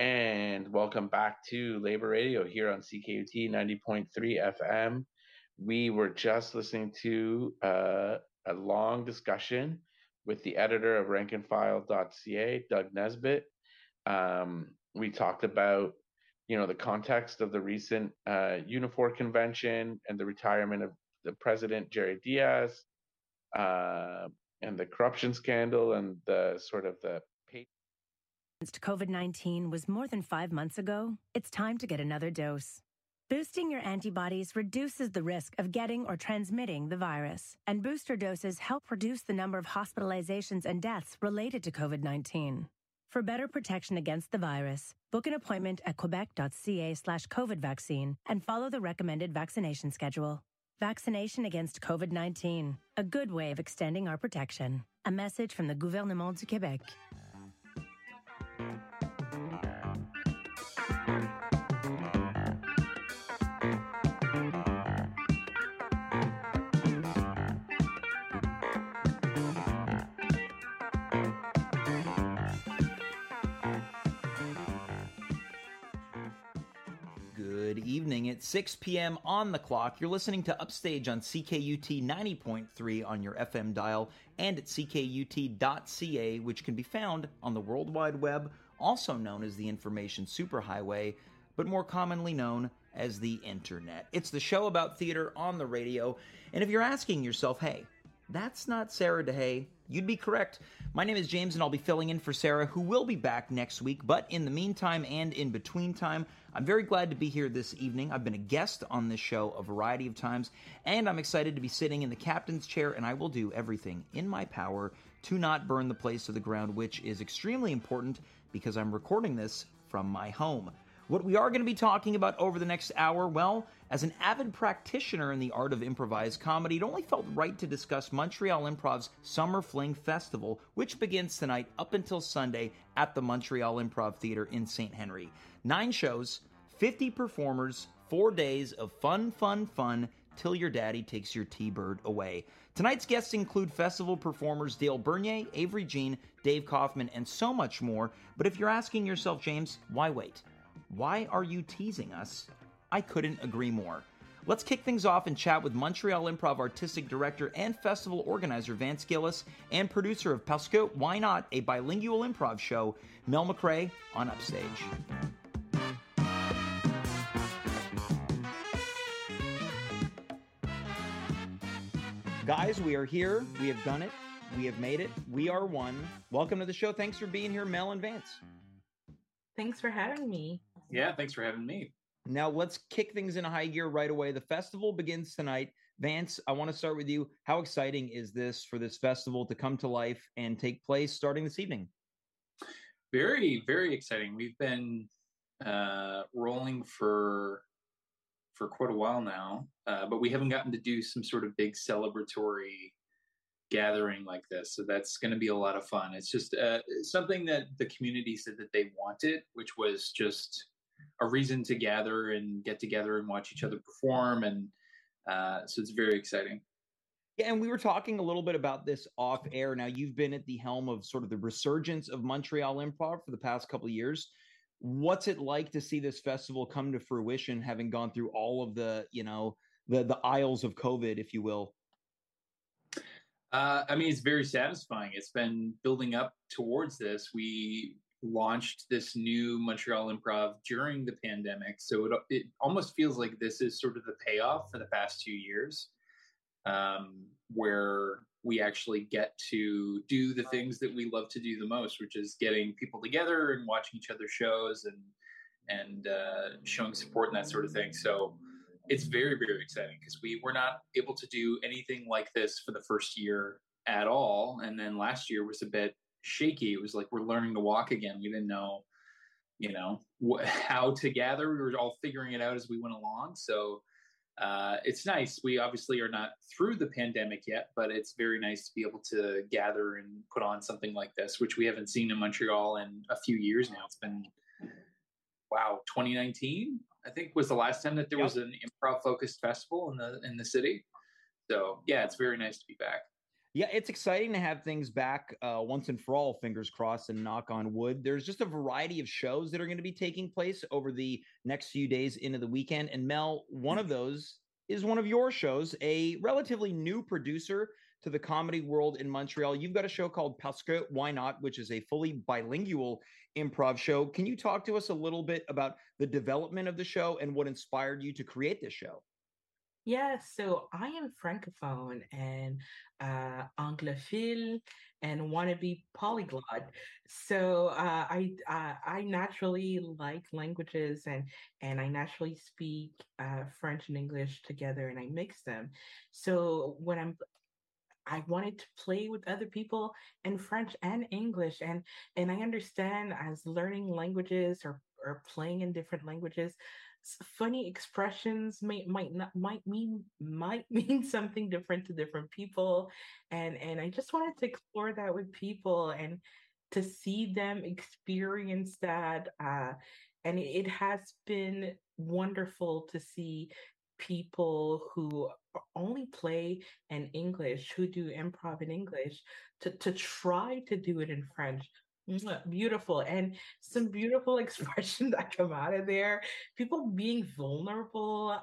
And welcome back to Labor Radio here on CKUT 90.3 FM. We were just listening to a long discussion with the editor of rankandfile.ca, Doug Nesbitt. We talked about, the context of the recent Unifor convention and the retirement of the president, Jerry Diaz, and the corruption scandal and the sort of the COVID-19 was more than 5 months ago, it's time to get another dose. Boosting your antibodies reduces the risk of getting or transmitting the virus, and booster doses help reduce the number of hospitalizations and deaths related to COVID-19. For better protection against the virus, book an appointment at quebec.ca/COVID vaccine and follow the recommended vaccination schedule. Vaccination against COVID-19, a good way of extending our protection. A message from the Gouvernement du Québec. Good evening. It's 6 p.m. on the clock. You're listening to Upstage on CKUT 90.3 on your FM dial and at ckut.ca, which can be found on the World Wide Web, also known as the Information Superhighway, but more commonly known as the Internet. It's the show about theater on the radio, and if you're asking yourself, hey, that's not Sarah DeHay, you'd be correct. My name is James, and I'll be filling in for Sarah, who will be back next week. But in the meantime and in between time, I'm very glad to be here this evening. I've been a guest on this show a variety of times, and I'm excited to be sitting in the captain's chair, and I will do everything in my power to not burn the place to the ground, which is extremely important because I'm recording this from my home. What we are going to be talking about over the next hour, well, as an avid practitioner in the art of improvised comedy, it only felt right to discuss Montreal Improv's Summer Fling Festival, which begins tonight up until Sunday at the Montreal Improv Theatre in St. Henry. 9 shows, 50 performers, 4 days of fun, till your daddy takes your T-Bird away. Tonight's guests include festival performers Dale Bernier, Avery Jean, Dave Kaufman, and so much more. But if you're asking yourself, James, why wait? Why are you teasing us? I couldn't agree more. Let's kick things off and chat with Montreal Improv Artistic Director and Festival Organizer Vance Gillis and producer of Parce que Why Not, a bilingual improv show, Mel McRae on Upstage. Guys, we are here. We have done it. We have made it. We are one. Welcome to the show. Thanks for being here, Mel and Vance. Thanks for having me. Yeah, thanks for having me. Now let's kick things into high gear right away. The festival begins tonight. Vance, I want to start with you. How exciting is this for this festival to come to life and take place starting this evening? Very, very exciting. We've been rolling for quite a while now, but we haven't gotten to do some sort of big celebratory gathering like this. So that's going to be a lot of fun. It's just something that the community said that they wanted, which was just a reason to gather and get together and watch each other perform. And so it's very exciting. Yeah, and we were talking a little bit about this off air. Now, you've been at the helm of sort of the resurgence of Montreal Improv for the past couple of years. What's it like to see this festival come to fruition, having gone through all of the, the aisles of COVID, if you will? It's very satisfying. It's been building up towards this. We launched this new Montreal Improv during the pandemic. So it almost feels like this is sort of the payoff for the past 2 years, where we actually get to do the things that we love to do the most, which is getting people together and watching each other's shows and showing support and that sort of thing. So it's very, very exciting because we were not able to do anything like this for the first year at all. And then last year was a bit shaky. It was like we're learning to walk again. We didn't know, how to gather. We were all figuring it out as we went along. So it's nice. We obviously are not through the pandemic yet, but it's very nice to be able to gather and put on something like this, which we haven't seen in Montreal in a few years now. It's been, 2019, I think, was the last time that there was an improv focused festival in the city. So yeah, it's very nice to be back. Yeah, it's exciting to have things back once and for all, fingers crossed and knock on wood. There's just a variety of shows that are going to be taking place over the next few days into the weekend. And Mel, one of those is one of your shows, a relatively new producer to the comedy world in Montreal. You've got a show called Parce que Why Not, which is a fully bilingual improv show. Can you talk to us a little bit about the development of the show and what inspired you to create this show? Yes, so I am francophone and anglophile and wannabe polyglot. So I naturally like languages and I naturally speak French and English together and I mix them. So I wanted to play with other people in French and English, and I understand as learning languages or playing in different languages, funny expressions might mean something different to different people, and I just wanted to explore that with people and to see them experience that. And it has been wonderful to see people who only play in English, who do improv in English, to try to do it in French. Mwah, beautiful, and some beautiful expressions that come out of there. People being vulnerable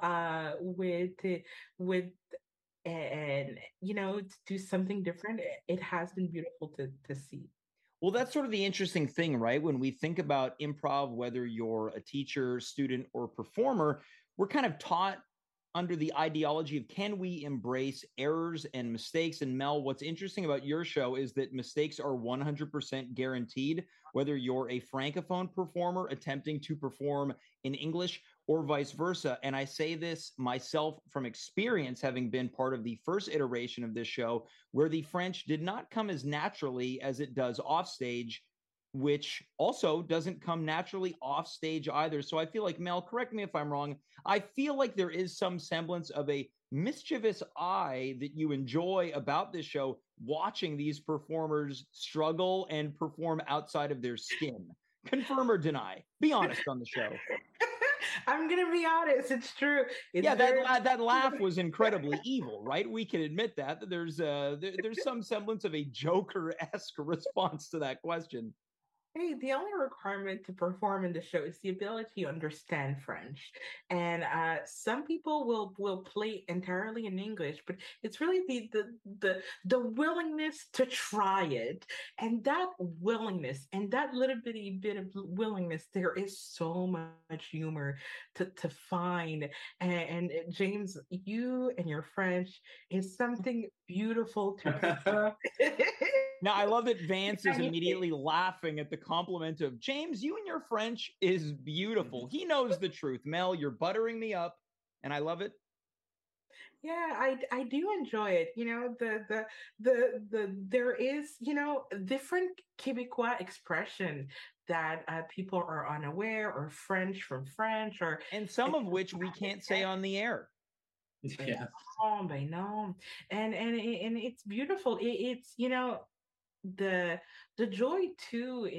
with and to do something different. It has been beautiful to see. Well, that's sort of the interesting thing, right? When we think about improv, whether you're a teacher, student, or performer, we're kind of taught under the ideology of can we embrace errors and mistakes? And Mel, what's interesting about your show is that mistakes are 100% guaranteed, whether you're a francophone performer attempting to perform in English or vice versa. And I say this myself from experience, having been part of the first iteration of this show, where the French did not come as naturally as it does offstage, which also doesn't come naturally off stage either. So I feel like, Mel, correct me if I'm wrong, I feel like there is some semblance of a mischievous eye that you enjoy about this show, watching these performers struggle and perform outside of their skin. Confirm or deny? Be honest on the show. I'm gonna be honest. It's true. It's Yeah, very that laugh was incredibly evil, right? We can admit that there's some semblance of a Joker-esque response to that question. Hey, the only requirement to perform in the show is the ability to understand French. And some people will play entirely in English, but it's really the willingness to try it. And that willingness and that little bitty bit of willingness, there is so much humor to find. And James, you and your French is something beautiful to Now, I love that Vance is immediately laughing at the compliment of James, you and your French is beautiful. He knows the truth. Mel, you're buttering me up, and I love it. Yeah, I do enjoy it. There is, different Quebecois expression that people are unaware, or French from French, or And some of which we can't say on the air. Yeah. oh, I know, and it's beautiful. It's the joy too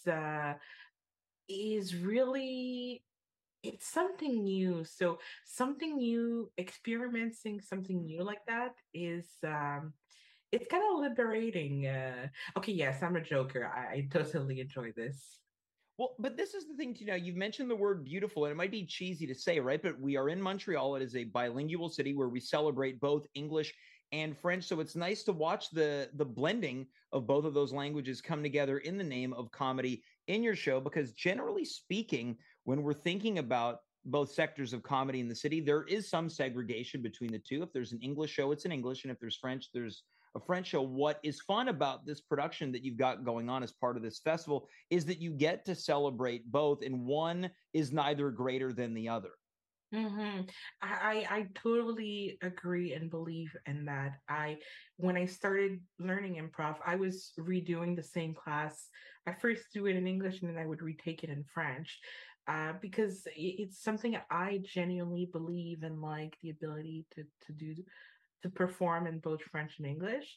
is really it's something new. So something new, experiencing something new like that is it's kind of liberating. Okay, yes, I'm a joker. I totally enjoy this. Well, but this is the thing, you know, you've mentioned the word beautiful, and it might be cheesy to say, right? But we are in Montreal. It is a bilingual city where we celebrate both English and French. So it's nice to watch the blending of both of those languages come together in the name of comedy in your show, because generally speaking, when we're thinking about both sectors of comedy in the city, there is some segregation between the two. If there's an English show, it's in English, and if there's French, there's a French show. What is fun about this production that you've got going on as part of this festival is that you get to celebrate both, and one is neither greater than the other. hmm I totally agree and believe in that. I When I started learning improv, I was redoing the same class. I first do it in English and then I would retake it in French. Because it's something I genuinely believe in, like the ability to perform in both French and English.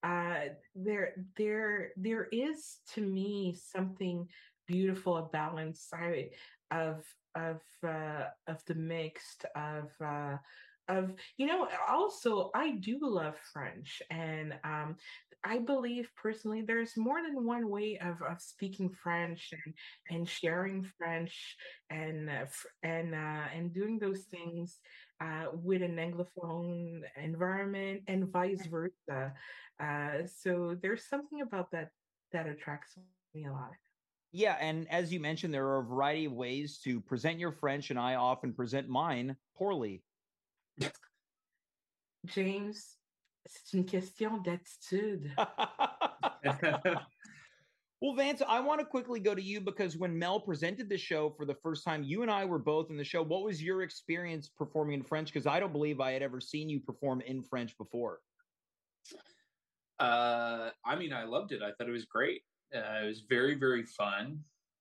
There is to me something beautiful, a balance of of the mixed of of, you know, also I do love French, and I believe personally there's more than one way of speaking French and sharing French and doing those things with an anglophone environment and vice versa. So there's something about that that attracts me a lot. Yeah, and as you mentioned, there are a variety of ways to present your French, and I often present mine poorly. James, c'est une question d'attitude. Well, Vance, I want to quickly go to you because when Mel presented the show for the first time, you and I were both in the show. What was your experience performing in French? Because I don't believe I had ever seen you perform in French before. I mean, I loved it. I thought it was great. It was very, very fun.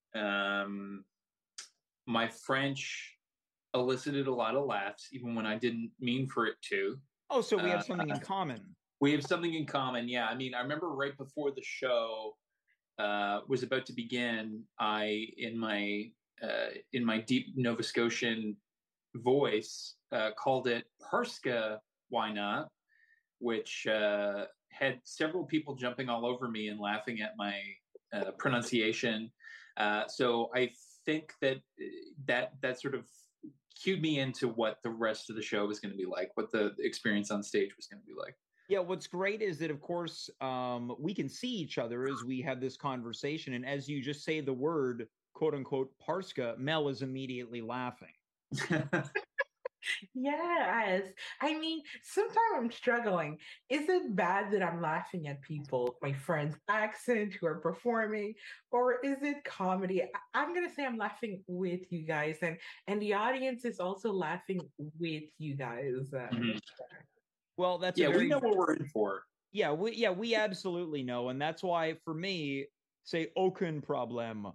My French elicited a lot of laughs, even when I didn't mean for it to. Oh, so we have something in common. We have something in common. Yeah. I mean, I remember right before the show was about to begin, in my deep Nova Scotian voice, called it Parska, why not? Which had several people jumping all over me and laughing at my pronunciation. So I think that sort of cued me into what the rest of the show was going to be like, what the experience on stage was going to be like. Yeah, what's great is that, of course, we can see each other as we have this conversation. And as you just say the word, quote unquote, Parska, Mel is immediately laughing. Yes. I mean, sometimes I'm struggling. Is it bad that I'm laughing at people, my friends' accent who are performing, or is it comedy? I'm gonna say I'm laughing with you guys, and the audience is also laughing with you guys. Mhm. Well, that's we know what we're in for. Yeah, we absolutely know, and that's why for me, say aucun problème.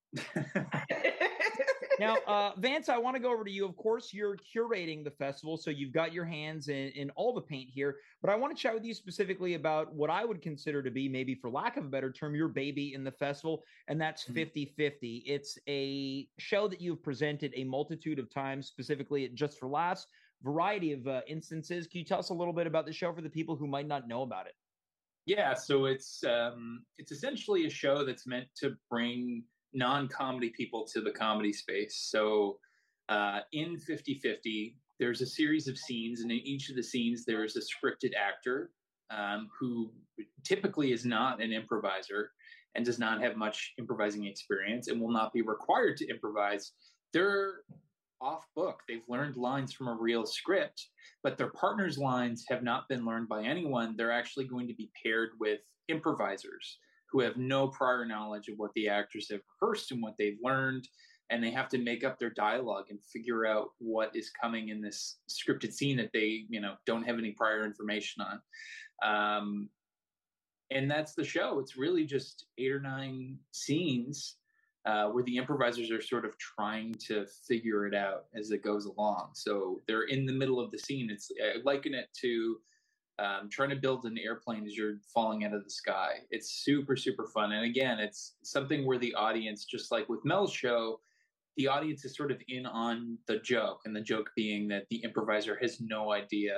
Now, Vance, I want to go over to you. Of course, you're curating the festival, so you've got your hands in all the paint here. But I want to chat with you specifically about what I would consider to be, maybe for lack of a better term, your baby in the festival, and that's 50/50. It's a show that you've presented a multitude of times, specifically at Just for Laughs, variety of instances. Can you tell us a little bit about the show for the people who might not know about it? Yeah, so it's essentially a show that's meant to bring non-comedy people to the comedy space. So in 50/50, there's a series of scenes, and in each of the scenes, there is a scripted actor who typically is not an improviser and does not have much improvising experience and will not be required to improvise. They're off book. They've learned lines from a real script, but their partner's lines have not been learned by anyone. They're actually going to be paired with improvisers who have no prior knowledge of what the actors have rehearsed and what they've learned. And they have to make up their dialogue and figure out what is coming in this scripted scene that they, don't have any prior information on. And that's the show. It's really just 8 or 9 scenes where the improvisers are sort of trying to figure it out as it goes along. So they're in the middle of the scene. I liken it to trying to build an airplane as you're falling out of the sky. It's super, super fun. And again, it's something where the audience, just like with Mel's show, the audience is sort of in on the joke, and the joke being that the improviser has no idea.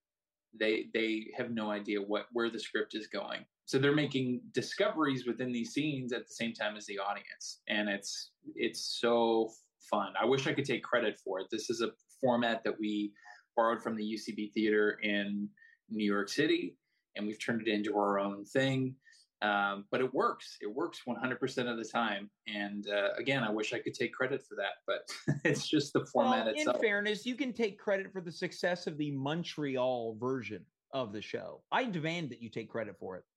They have no idea where the script is going. So they're making discoveries within these scenes at the same time as the audience. And it's so fun. I wish I could take credit for it. This is a format that we borrowed from the UCB Theater in New York City, and we've turned it into our own thing. But it works. It works 100% of the time. And again, I wish I could take credit for that, but it's just the format itself. In fairness, you can take credit for the success of the Montreal version of the show. I demand that you take credit for it.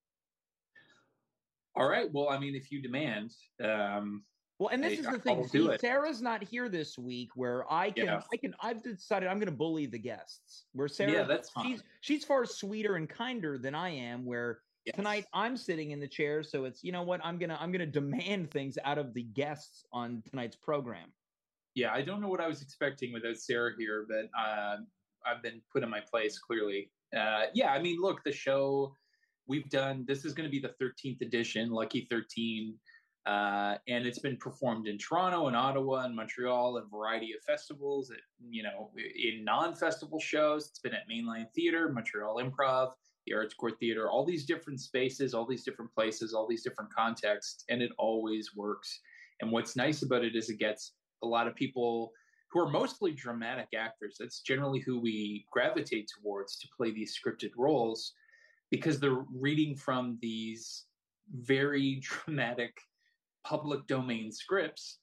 All right. Well, I mean, if you demand, well, and this is the thing. Sarah's not here this week, where I've decided I'm going to bully the guests. Where Sarah, that's fine. She's far sweeter and kinder than I am. Where tonight I'm sitting in the chair, so it's, you know what, I'm gonna demand things out of the guests on tonight's program. Yeah, I don't know what I was expecting without Sarah here, but I've been put in my place clearly. I mean, look, the show we've done, this is going to be the 13th edition, Lucky 13. And it's been performed in Toronto and Ottawa and Montreal, and a variety of festivals, in non-festival shows. It's been at Mainline Theatre, Montreal Improv, the Arts Court Theatre, all these different spaces, all these different places, all these different contexts, and it always works. And what's nice about it is it gets a lot of people who are mostly dramatic actors. That's generally who we gravitate towards to play these scripted roles, because they're reading from these very dramatic public domain scripts.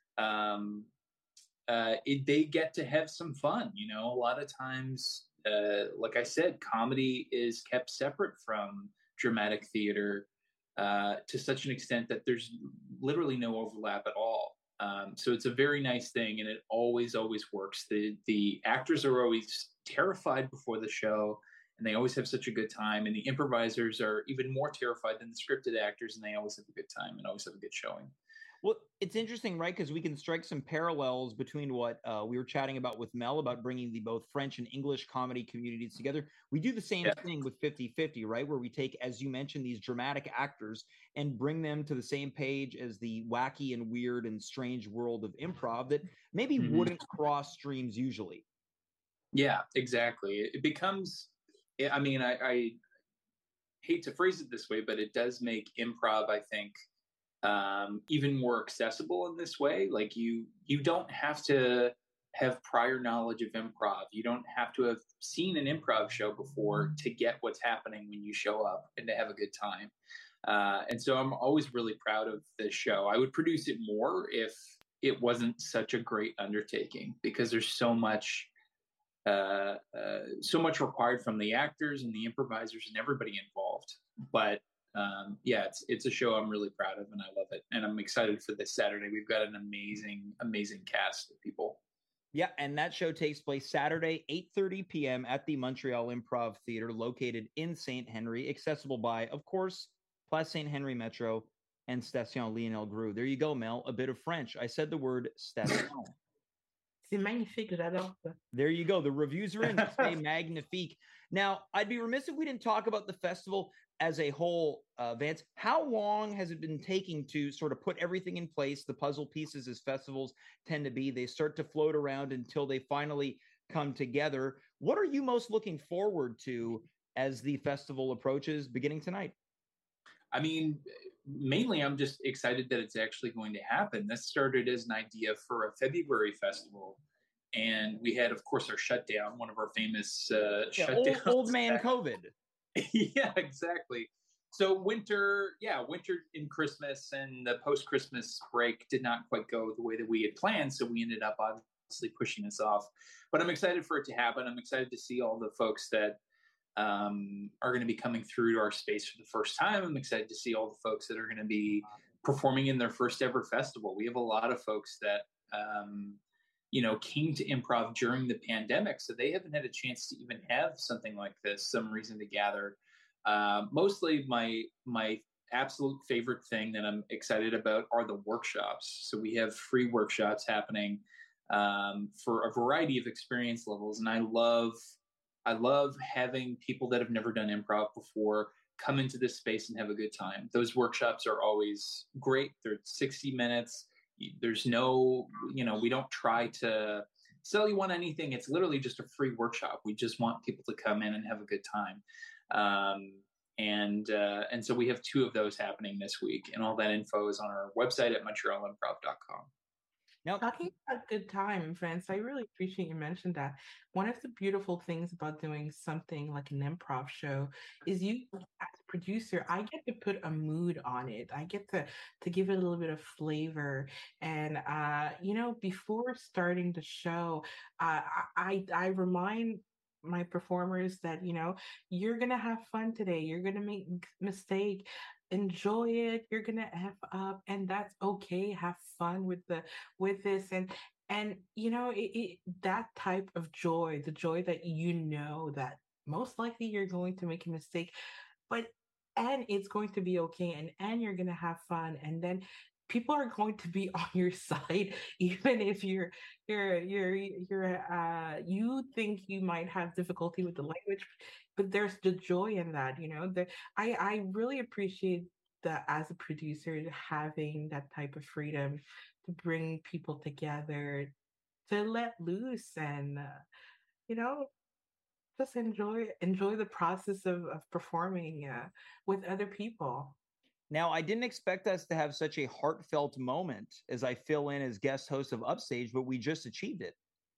They get to have some fun. A lot of times, like I said, comedy is kept separate from dramatic theater to such an extent that there's literally no overlap at all. So it's a very nice thing, and it always works. The actors are always terrified before the show, and they always have such a good time. And the improvisers are even more terrified than the scripted actors, and they always have a good time and always have a good showing. Well, it's interesting, right? Because we can strike some parallels between what we were chatting about with Mel about bringing the both French and English comedy communities together. We do the same thing with 50/50, right? Where we take, as you mentioned, these dramatic actors and bring them to the same page as the wacky and weird and strange world of improv that maybe wouldn't cross streams usually. Yeah, exactly. It becomes, I mean, I hate to phrase it this way, but it does make improv, I think, even more accessible in this way. Like you don't have to have prior knowledge of improv. You don't have to have seen an improv show before to get what's happening when you show up and to have a good time. And so I'm always really proud of this show. I would produce it more if it wasn't such a great undertaking, because there's so much required from the actors and the improvisers and everybody involved. But it's a show I'm really proud of, and I love it. And I'm excited for this Saturday. We've got an amazing cast of people. Yeah, and that show takes place Saturday, 8:30 p.m. at the Montreal Improv Theatre, located in St. Henry, accessible by, of course, Place St. Henry Metro and Station Lionel Groulx. There you go, Mel. A bit of French. I said the word station. C'est magnifique, j'adore ça. There you go. The reviews are in. Say magnifique. Now, I'd be remiss if we didn't talk about the festival as a whole, Vance. How long has it been taking to sort of put everything in place, the puzzle pieces, as festivals tend to be? They start to float around until they finally come together. What are you most looking forward to as the festival approaches beginning tonight? I mean, mainly I'm just excited that it's actually going to happen. This started as an idea for a February festival. And we had, of course, our shutdown, one of our famous shutdowns. Old man COVID. Yeah, exactly. So winter in Christmas and the post-Christmas break did not quite go the way that we had planned. So we ended up obviously pushing this off. But I'm excited for it to happen. I'm excited to see all the folks that are going to be coming through to our space for the first time. I'm excited to see all the folks that are going to be performing in their first ever festival. We have a lot of folks that came to improv during the pandemic, so they haven't had a chance to even have something like this, some reason to gather. Mostly my absolute favorite thing that I'm excited about are the workshops. So we have free workshops happening for a variety of experience levels, and I love having people that have never done improv before come into this space and have a good time. Those workshops are always great. They're 60 minutes. There's no, we don't try to sell you on anything. It's literally just a free workshop. We just want people to come in and have a good time. And so we have 2 of those happening this week, and all that info is on our website at montrealimprov.com. Now, talking about good time, Vance, I really appreciate you mentioned that. One of the beautiful things about doing something like an improv show is you, as a producer, I get to put a mood on it. I get to give it a little bit of flavor. And, before starting the show, I remind my performers that, you're going to have fun today. You're going to make mistake. Enjoy it. You're gonna F up, and that's okay. Have fun with this, and that type of joy, the joy that that most likely you're going to make a mistake, and it's going to be okay, and you're gonna have fun, and then people are going to be on your side, even if you think you might have difficulty with the language, but there's the joy in that. I really appreciate that as a producer, having that type of freedom to bring people together, to let loose and you know just enjoy the process of performing with other people. Now, I didn't expect us to have such a heartfelt moment as I fill in as guest host of Upstage, but we just achieved it.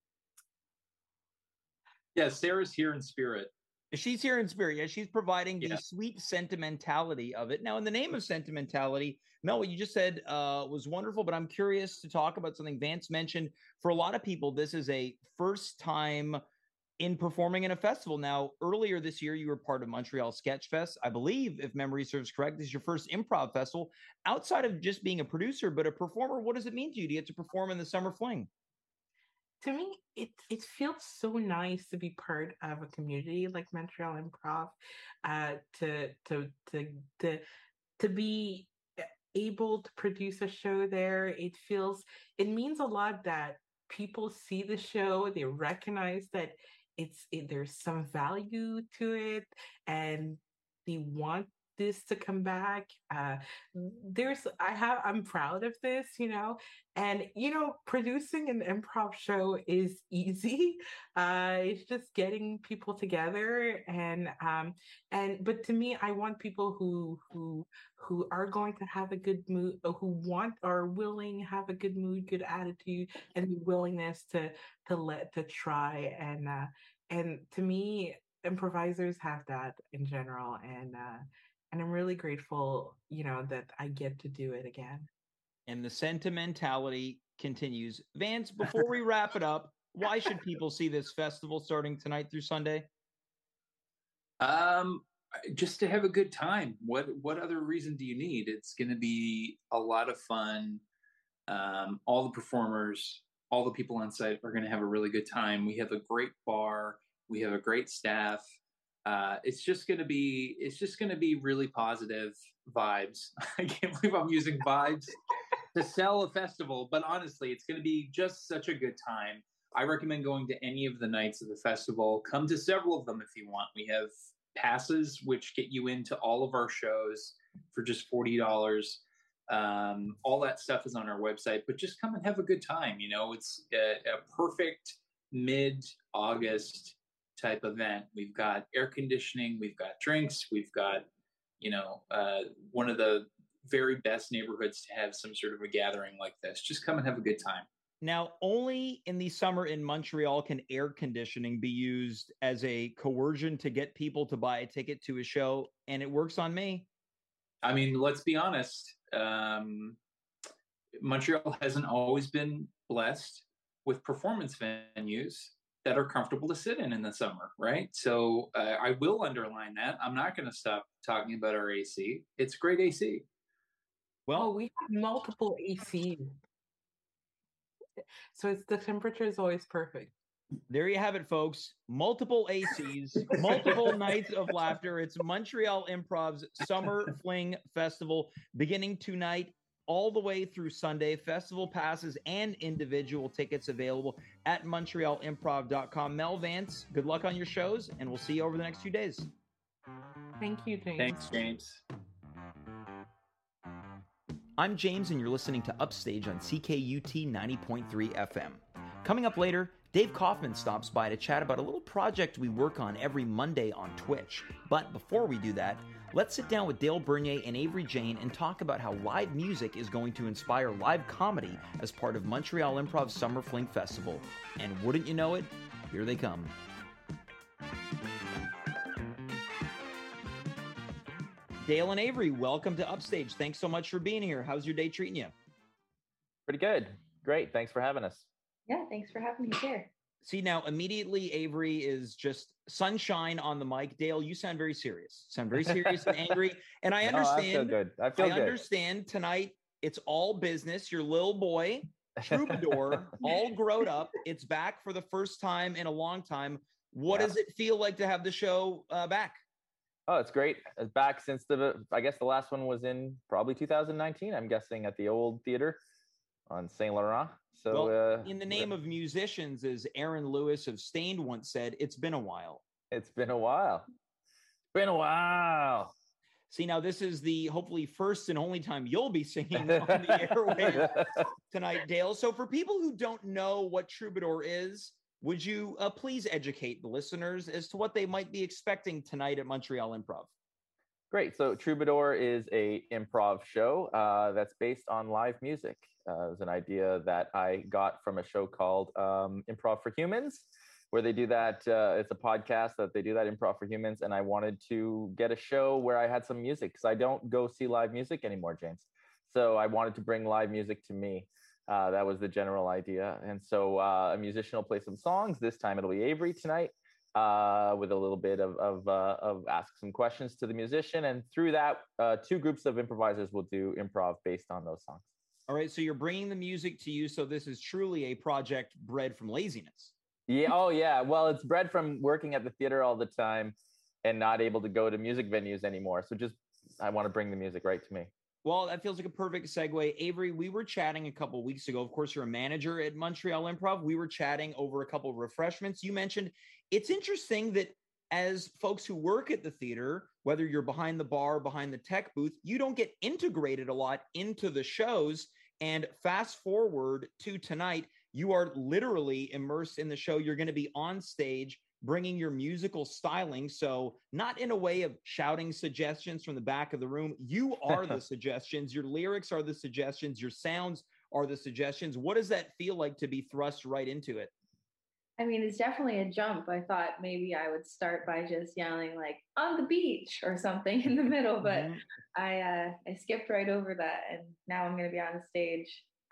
Yeah, Sarah's here in spirit. She's here in spirit. Yeah, she's providing the sweet sentimentality of it. Now, in the name of sentimentality, Mel, what you just said was wonderful, but I'm curious to talk about something Vance mentioned. For a lot of people, this is a first time in performing in a festival. Now, earlier this year, you were part of Montreal Sketch Fest. I believe, if memory serves correct, this is your first improv festival. Outside of just being a producer, but a performer, what does it mean to you to get to perform in the Summer Fling? To me, it feels so nice to be part of a community like Montreal Improv, to be able to produce a show there. It means a lot that people see the show, they recognize that there's some value to it, and they want this to come back. I'm proud of this, and producing an improv show is easy. It's just getting people together, but to me, I want people who are going to have a good mood, who are willing, have a good mood, good attitude, and the willingness to try. And to me, improvisers have that in general, and I'm really grateful, that I get to do it again. And the sentimentality continues. Vance, before we wrap it up, why should people see this festival starting tonight through Sunday? Just to have a good time. What other reason do you need? It's going to be a lot of fun. All the performers, all the people on site are going to have a really good time. We have a great bar. We have a great staff. It's just going to be really positive vibes. I can't believe I'm using vibes to sell a festival, but honestly, it's going to be just such a good time. I recommend going to any of the nights of the festival. Come to several of them if you want. We have passes which get you into all of our shows for just $40. All that stuff is on our website, but just come and have a good time. It's a perfect mid-August type event. We've got air conditioning, we've got drinks, we've got, one of the very best neighborhoods to have some sort of a gathering like this. Just come and have a good time. Now, only in the summer in Montreal can air conditioning be used as a coercion to get people to buy a ticket to a show, and it works on me. I mean, let's be honest. Montreal hasn't always been blessed with performance venues that are comfortable to sit in the summer, right? So I will underline that. I'm not going to stop talking about our AC. It's great AC. Well, we have multiple AC. So the temperature is always perfect. There you have it, folks. Multiple ACs, multiple nights of laughter. It's Montreal Improv's Summer Fling Festival beginning tonight all the way through Sunday. Festival passes and individual tickets available at montrealimprov.com. Mel, Vance, good luck on your shows, and we'll see you over the next few days. Thank you, James. Thanks, James. I'm James, and you're listening to Upstage on CKUT 90.3 FM. Coming up later, Dave Kaufman stops by to chat about a little project we work on every Monday on Twitch. But before we do that, let's sit down with Dale Bernier and Avery Jane and talk about how live music is going to inspire live comedy as part of Montreal Improv Summer Fling Festival. And wouldn't you know it, here they come. Dale and Avery, welcome to Upstage. Thanks so much for being here. How's your day treating you? Pretty good. Great. Thanks for having us. Yeah, thanks for having me here. See, now immediately Avery is just sunshine on the mic. Dale, you sound very serious. Sound very serious and angry. And I understand. I feel good. I feel good. I understand tonight it's all business. Your little boy, Troubadour, all grown up. It's back for the first time in a long time. What does it feel like to have the show back? Oh, it's great. It's back since I guess the last one was in probably 2019, I'm guessing, at the old theater on Saint Laurent. So, well, in the name of musicians, as Aaron Lewis of Stained once said, it's been a while. It's been a while. It's been a while. See, now this is the hopefully first and only time you'll be singing on the airwaves tonight, Dale. So for people who don't know what Troubadour is, would you please educate the listeners as to what they might be expecting tonight at Montreal Improv? Great. So Troubadour is a improv show that's based on live music. It was an idea that I got from a show called Improv for Humans, where they do that. It's a podcast that they do that, Improv for Humans. And I wanted to get a show where I had some music because I don't go see live music anymore, James. So I wanted to bring live music to me. That was the general idea. And so a musician will play some songs. This time it'll be Avery tonight with a little bit of ask some questions to the musician. And through that, two groups of improvisers will do improv based on those songs. All right. So you're bringing the music to you. So this is truly a project bred from laziness. Yeah. Oh, yeah. Well, it's bred from working at the theater all the time and not able to go to music venues anymore. So I want to bring the music right to me. Well, that feels like a perfect segue. Avery, we were chatting a couple of weeks ago. Of course, you're a manager at Montreal Improv. We were chatting over a couple of refreshments. You mentioned it's interesting that as folks who work at the theater, whether you're behind the bar, behind the tech booth, you don't get integrated a lot into the shows. And fast forward to tonight, you are literally immersed in the show. You're going to be on stage bringing your musical styling. So not in a way of shouting suggestions from the back of the room. You are the suggestions. Your lyrics are the suggestions. Your sounds are the suggestions. What does that feel like to be thrust right into it? I mean, it's definitely a jump. I thought maybe I would start by just yelling like on the beach or something in the middle, but I skipped right over that. And now I'm going to be on stage.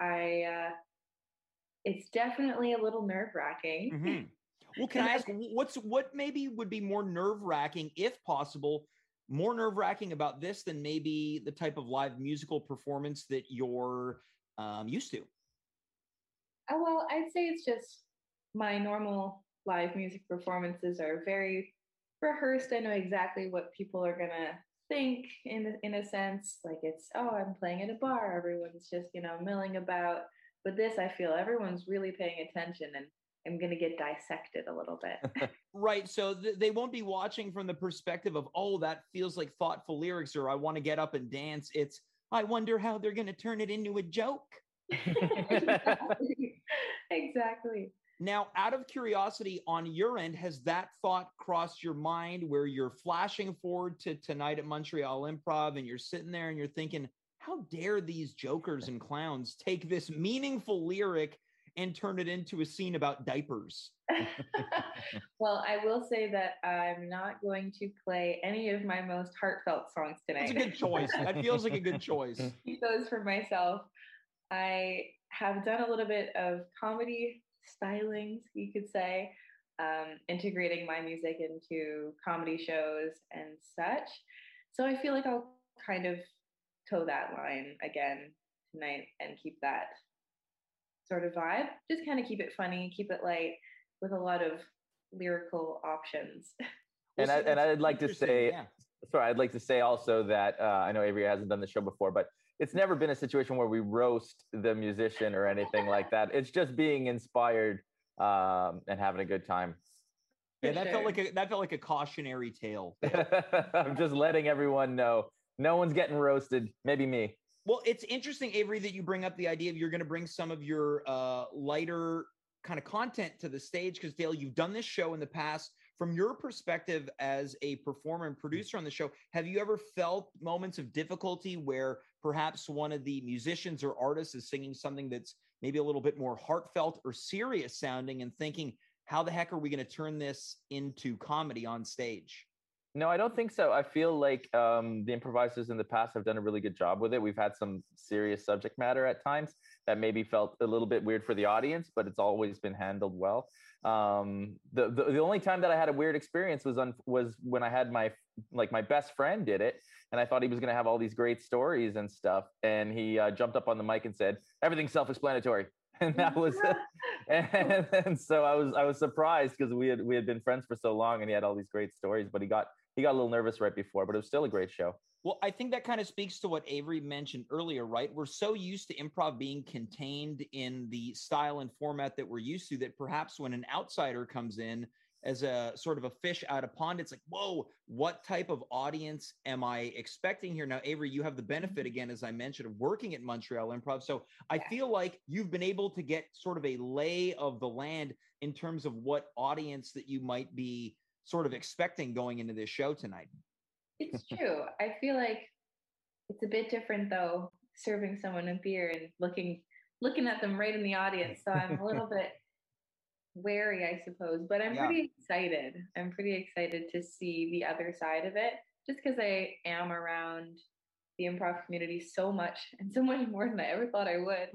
It's definitely a little nerve-wracking. Mm-hmm. Well, can I ask what maybe would be more nerve-wracking, if possible, more nerve-wracking about this than maybe the type of live musical performance that you're used to? Well, I'd say it's just my normal live music performances are very rehearsed. I know exactly what people are gonna think in a sense. Like it's, oh, I'm playing at a bar. Everyone's just, milling about. But this, I feel everyone's really paying attention and I'm going to get dissected a little bit. Right. So they won't be watching from the perspective of, oh, that feels like thoughtful lyrics, or I want to get up and dance. It's, I wonder how they're going to turn it into a joke. Exactly. Now, out of curiosity on your end, has that thought crossed your mind where you're flashing forward to tonight at Montreal Improv and you're sitting there and you're thinking, how dare these jokers and clowns take this meaningful lyric and turn it into a scene about diapers? Well, I will say that I'm not going to play any of my most heartfelt songs tonight. That's a good choice. That feels like a good choice. Keep those for myself. I have done a little bit of comedy stylings, you could say, integrating my music into comedy shows and such. So I feel like I'll kind of toe that line again tonight and keep that sort of vibe. Just kind of keep it funny, keep it light with a lot of lyrical options. And I'd like to say, sorry, I'd like to say also that I know Avery hasn't done the show before, but it's never been a situation where we roast the musician or anything like that. It's just being inspired and having a good time. Yeah, that felt like a cautionary tale. I'm just letting everyone know no one's getting roasted. Maybe me. Well, it's interesting, Avery, that you bring up the idea of you're going to bring some of your lighter kind of content to the stage, because Dale, you've done this show in the past. From your perspective as a performer and producer on the show, have you ever felt moments of difficulty where perhaps one of the musicians or artists is singing something that's maybe a little bit more heartfelt or serious sounding and thinking, how the heck are we going to turn this into comedy on stage? No, I don't think so. I feel like the improvisers in the past have done a really good job with it. We've had some serious subject matter at times that maybe felt a little bit weird for the audience, but it's always been handled well. The only time that I had a weird experience was when I had my best friend did it, and I thought he was going to have all these great stories and stuff, and he jumped up on the mic and said, "Everything's self-explanatory." And that was and so I was surprised because we had been friends for so long and he had all these great stories, but he got a little nervous right before, but it was still a great show. Well, I think that kind of speaks to what Avery mentioned earlier, right? We're so used to improv being contained in the style and format that we're used to that perhaps when an outsider comes in, as a sort of a fish out of pond. It's like, whoa, what type of audience am I expecting here? Now, Avery, you have the benefit, again, as I mentioned, of working at Montreal Improv. So I feel like you've been able to get sort of a lay of the land in terms of what audience that you might be sort of expecting going into this show tonight. It's true. I feel like it's a bit different, though, serving someone a beer and looking at them right in the audience. So I'm a little bit wary, I suppose, but I'm pretty excited. I'm pretty excited to see the other side of it, just because I am around the improv community so much and so much more than I ever thought I would.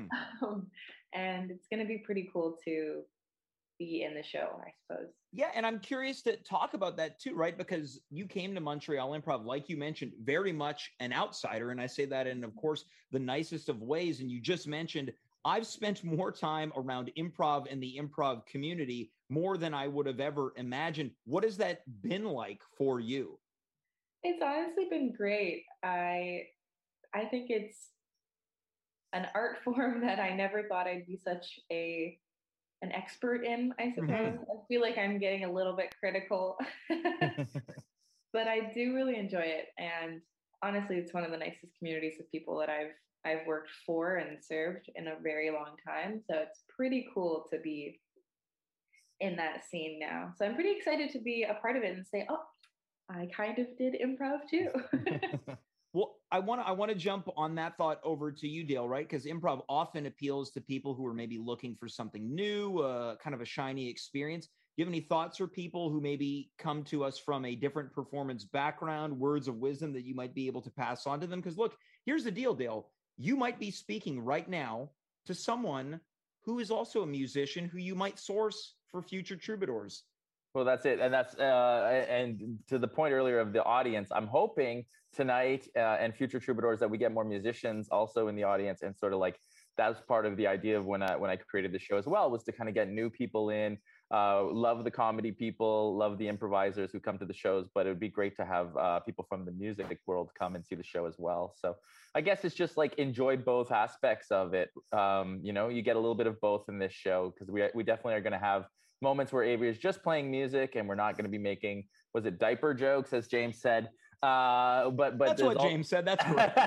And it's going to be pretty cool to be in the show, I suppose. Yeah, and I'm curious to talk about that too, right? Because you came to Montreal Improv, like you mentioned, very much an outsider. And I say that in, of course, the nicest of ways. And you just mentioned, I've spent more time around improv and the improv community more than I would have ever imagined. What has that been like for you? It's honestly been great. I think it's an art form that I never thought I'd be such an expert in, I suppose. I feel like I'm getting a little bit critical, but I do really enjoy it. And honestly, it's one of the nicest communities of people that I've worked for and served in a very long time. So it's pretty cool to be in that scene now. So I'm pretty excited to be a part of it and say, oh, I kind of did improv too. Well, I want to jump on that thought over to you, Dale, right? Because improv often appeals to people who are maybe looking for something new, kind of a shiny experience. Do you have any thoughts for people who maybe come to us from a different performance background, words of wisdom that you might be able to pass on to them? Because look, here's the deal, Dale. You might be speaking right now to someone who is also a musician who you might source for future troubadours. Well, that's it. And that's and to the point earlier of the audience, I'm hoping tonight and future troubadours that we get more musicians also in the audience, and sort of like that's part of the idea of when I created the show as well, was to kind of get new people in. Love the comedy people, love the improvisers who come to the shows, but it would be great to have people from the music world come and see the show as well. So I guess it's just like enjoy both aspects of it. You know, you get a little bit of both in this show, because we definitely are going to have moments where Avery is just playing music, and we're not going to be making, was it diaper jokes, as James said? But that's what James said. That's correct.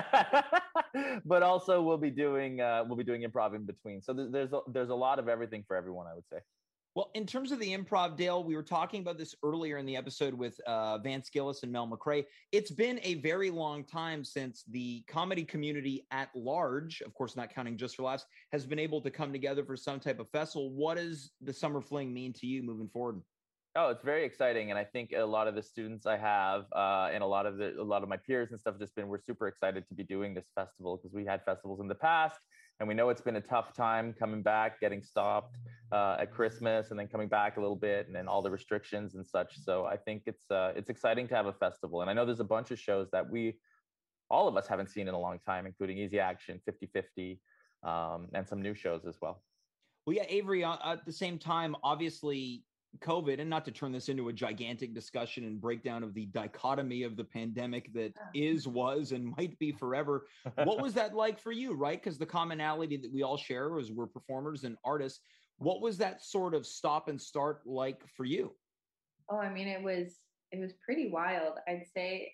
But also we'll be doing improv in between. So there's a lot of everything for everyone, I would say. Well, in terms of the improv, Dale, we were talking about this earlier in the episode with Vance Gillis and Mel McRae. It's been a very long time since the comedy community at large, of course, not counting Just for Laughs, has been able to come together for some type of festival. What does the Summer Fling mean to you moving forward? Oh, it's very exciting. And I think a lot of the students I have and a lot of my peers and stuff we're super excited to be doing this festival, because we had festivals in the past. And we know it's been a tough time coming back, getting stopped at Christmas, and then coming back a little bit, and then all the restrictions and such. So I think it's exciting to have a festival. And I know there's a bunch of shows that all of us haven't seen in a long time, including Easy Action, 50/50, and some new shows as well. Well, yeah, Avery, at the same time, obviously, COVID, and not to turn this into a gigantic discussion and breakdown of the dichotomy of the pandemic that is, was, and might be forever. What was that like for you, right? Because the commonality that we all share was we're performers and artists. What was that sort of stop and start like for you? Oh, I mean, it was pretty wild. I'd say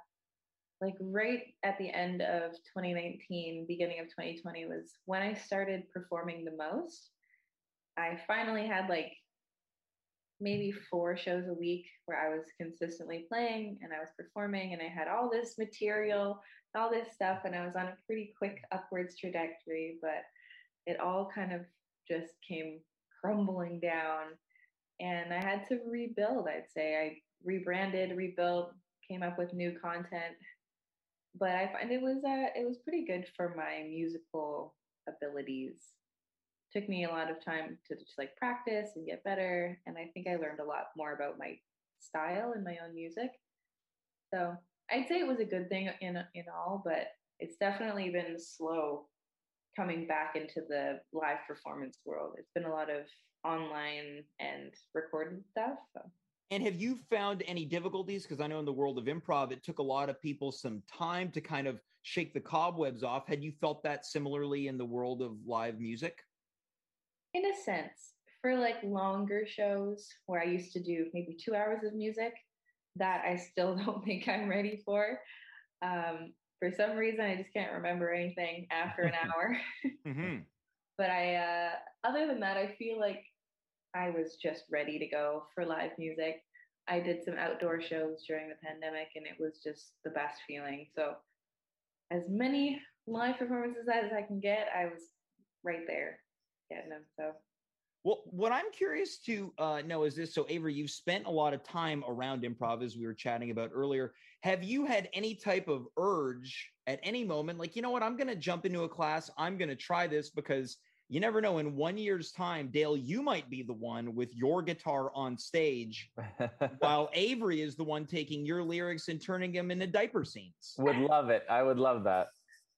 like right at the end of 2019, beginning of 2020 was when I started performing the most. I finally had like maybe 4 shows a week where I was consistently playing and I was performing, and I had all this material, all this stuff, and I was on a pretty quick upwards trajectory, but it all kind of just came crumbling down, and I had to rebuild. I'd say I rebranded, rebuilt, came up with new content, but I find it was pretty good for my musical abilities. Took me a lot of time to just like practice and get better, and I think I learned a lot more about my style and my own music. So I'd say it was a good thing in all, but it's definitely been slow coming back into the live performance world. It's been a lot of online and recorded stuff. So. And have you found any difficulties? Because I know in the world of improv, it took a lot of people some time to kind of shake the cobwebs off. Had you felt that similarly in the world of live music? In a sense, for like longer shows where I used to do maybe 2 hours of music, that I still don't think I'm ready for. For some reason, I just can't remember anything after an hour. Mm-hmm. But other than that, I feel like I was just ready to go for live music. I did some outdoor shows during the pandemic, and it was just the best feeling. So, as many live performances as I can get, I was right there getting them. So, well, what I'm curious to know is this. So, Avery, you've spent a lot of time around improv, as we were chatting about earlier. Have you had any type of urge at any moment, like, you know what, I'm going to jump into a class, I'm going to try this, because you never know, in 1 year's time, Dale, you might be the one with your guitar on stage, while Avery is the one taking your lyrics and turning them into diaper scenes. Would love it. I would love that.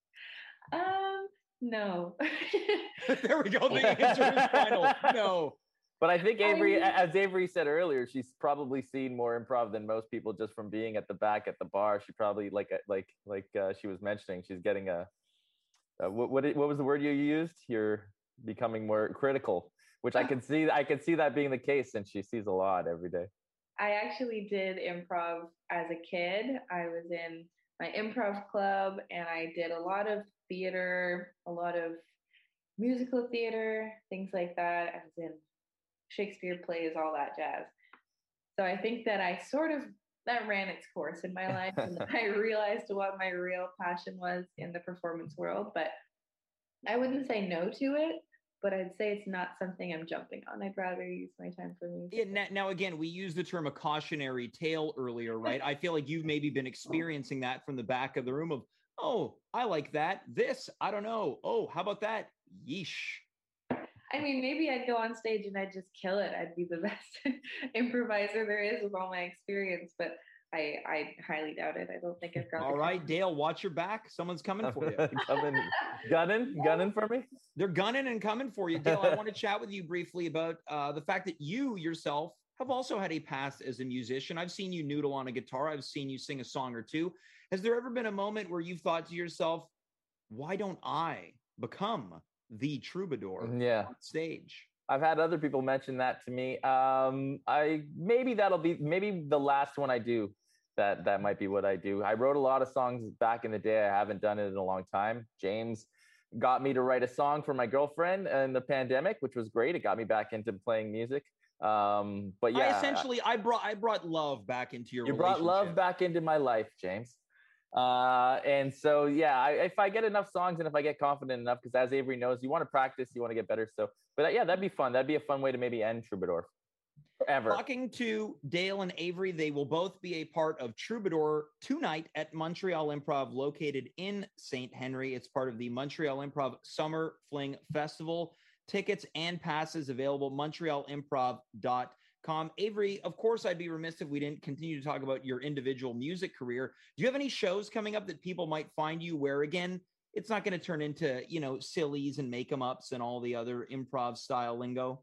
No. There we go. The answer is final. No. But I think Avery, as Avery said earlier, she's probably seen more improv than most people just from being at the back at the bar. She probably like she was mentioning, she's getting what was the word you used? You're becoming more critical, which I can see that being the case, since she sees a lot every day. I actually did improv as a kid. I was in my improv club, and I did a lot of theater, a lot of musical theater, things like that. I was in Shakespeare plays, all that jazz. So I think that that ran its course in my life, and I realized what my real passion was in the performance world. But I wouldn't say no to it, but I'd say it's not something I'm jumping on. I'd rather use my time for music. Yeah, now, again, we used the term a cautionary tale earlier, right? I feel like you've maybe been experiencing that from the back of the room of, oh, I like that. This, I don't know. Oh, how about that? Yeesh. I mean, maybe I'd go on stage and I'd just kill it. I'd be the best improviser there is with all my experience, but I highly doubt it. I don't think I've got. All right, Dale, watch your back. Someone's coming for you. Gunning for me. They're gunning and coming for you. Dale, I want to chat with you briefly about the fact that you yourself have also had a past as a musician. I've seen you noodle on a guitar. I've seen you sing a song or two. Has there ever been a moment where you've thought to yourself, why don't I become the troubadour on stage? I've had other people mention that to me. Maybe that'll be the last one I do. That might be what I do. I wrote a lot of songs back in the day. I haven't done it in a long time. James got me to write a song for my girlfriend in the pandemic, which was great. It got me back into playing music. But yeah, I brought love back into your. You brought love back into my life, James. And so, yeah, if I get enough songs and if I get confident enough, because as Avery knows, you want to practice, you want to get better. So, but yeah, that'd be fun. That'd be a fun way to maybe end Troubadour forever. Talking to Dale and Avery, they will both be a part of Troubadour tonight at Montreal Improv, located in St. Henry. It's part of the Montreal Improv Summer Fling Festival. Tickets and passes available, montrealimprov.com. Avery, of course, I'd be remiss if we didn't continue to talk about your individual music career. Do you have any shows coming up that people might find you where, again, it's not going to turn into, sillies and make-em-ups and all the other improv style lingo?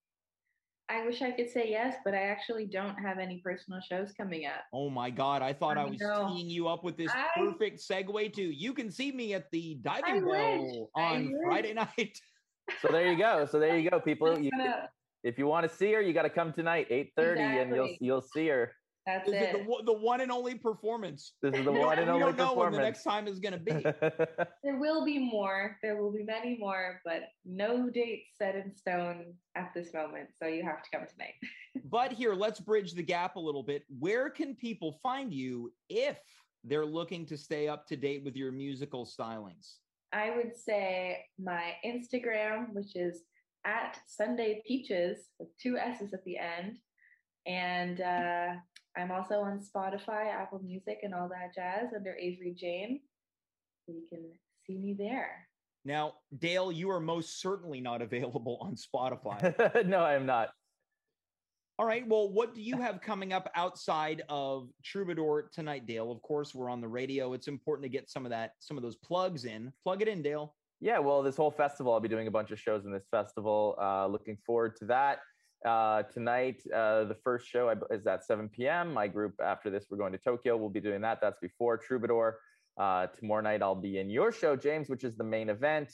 I wish I could say yes, but I actually don't have any personal shows coming up. Oh my God. I thought I was teeing you up with this perfect segue to, you can see me at the Diving Bell on Friday night. So there you go, people. If you want to see her, you got to come tonight, 8:30, and you'll see her. That's it. The one and only performance. This is the one and only performance. We don't know when the next time is going to be. There will be more. There will be many more, but no date set in stone at this moment. So you have to come tonight. But here, let's bridge the gap a little bit. Where can people find you if they're looking to stay up to date with your musical stylings? I would say my Instagram, which is at Sunday Peaches with 2 S's at the end. And I'm also on Spotify, Apple Music, and all that jazz under Avery Jane. So you can see me there. Now, Dale, you are most certainly not available on Spotify. No, I am not. All right. Well, what do you have coming up outside of Troubadour tonight, Dale? Of course, we're on the radio. It's important to get some of those plugs in. Plug it in, Dale. Yeah, well, this whole festival, I'll be doing a bunch of shows in this festival. Looking forward to that. Tonight, the first show is at 7 p.m. My group, after this, we're going to Tokyo. We'll be doing that. That's before Troubadour. Tomorrow night, I'll be in your show, James, which is the main event.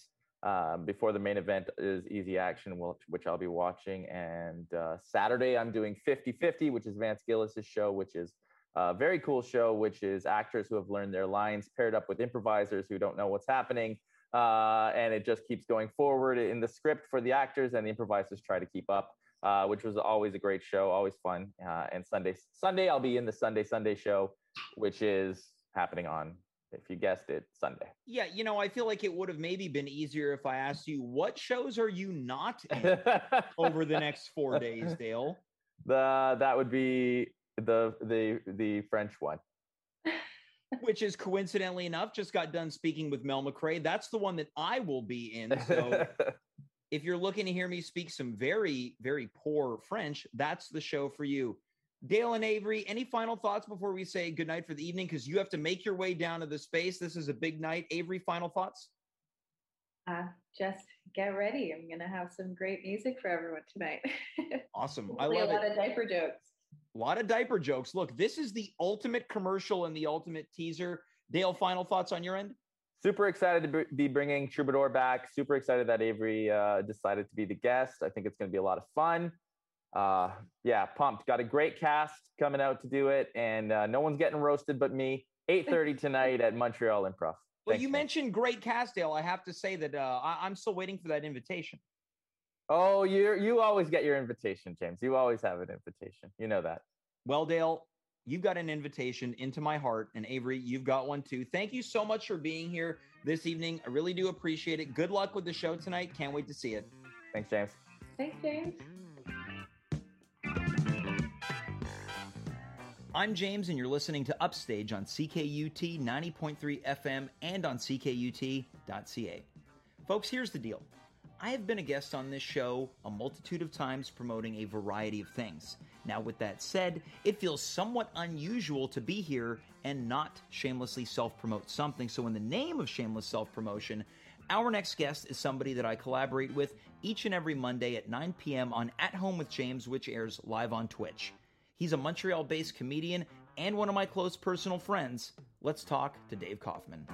Before the main event is Easy Action, which I'll be watching. And Saturday, I'm doing 50-50, which is Vance Gillis's show, which is a very cool show, which is actors who have learned their lines paired up with improvisers who don't know what's happening. And it just keeps going forward in the script for the actors, and the improvisers try to keep up, which was always a great show, always fun. And Sunday, I'll be in the Sunday show, which is happening on, if you guessed it, Sunday. Yeah, I feel like it would have maybe been easier if I asked you, what shows are you not in over the next 4 days, Dale? That would be the French one. Which is, coincidentally enough, just got done speaking with Mel McRae. That's the one that I will be in. So if you're looking to hear me speak some very, very poor French, that's the show for you. Dale and Avery, any final thoughts before we say goodnight for the evening? Because you have to make your way down to the space. This is a big night. Avery, final thoughts? Just get ready. I'm going to have some great music for everyone tonight. Awesome. I love it. A lot of diaper jokes. A lot of diaper jokes. Look, this is the ultimate commercial and the ultimate teaser. Dale, final thoughts on your end? Super excited to be bringing Troubadour back. Super excited that Avery decided to be the guest. I think it's going to be a lot of fun. Yeah, pumped. Got a great cast coming out to do it, and no one's getting roasted but me. 8:30 tonight at Montreal Improv. Well, Thanks, you man. mentioned great cast, Dale. I have to say that I'm still waiting for that invitation. Oh, you always get your invitation, James. You always have an invitation. You know that. Well, Dale, you've got an invitation into my heart, and Avery, you've got one too. Thank you so much for being here this evening. I really do appreciate it. Good luck with the show tonight. Can't wait to see it. Thanks, James. Thanks, James. I'm James, and you're listening to Upstage on CKUT 90.3 FM and on CKUT.ca. Folks, here's the deal. I have been a guest on this show a multitude of times promoting a variety of things. Now, with that said, it feels somewhat unusual to be here and not shamelessly self-promote something. So in the name of shameless self-promotion, our next guest is somebody that I collaborate with each and every Monday at 9 p.m. on At Home with James, which airs live on Twitch. He's a Montreal-based comedian and one of my close personal friends. Let's talk to Dave Kaufman.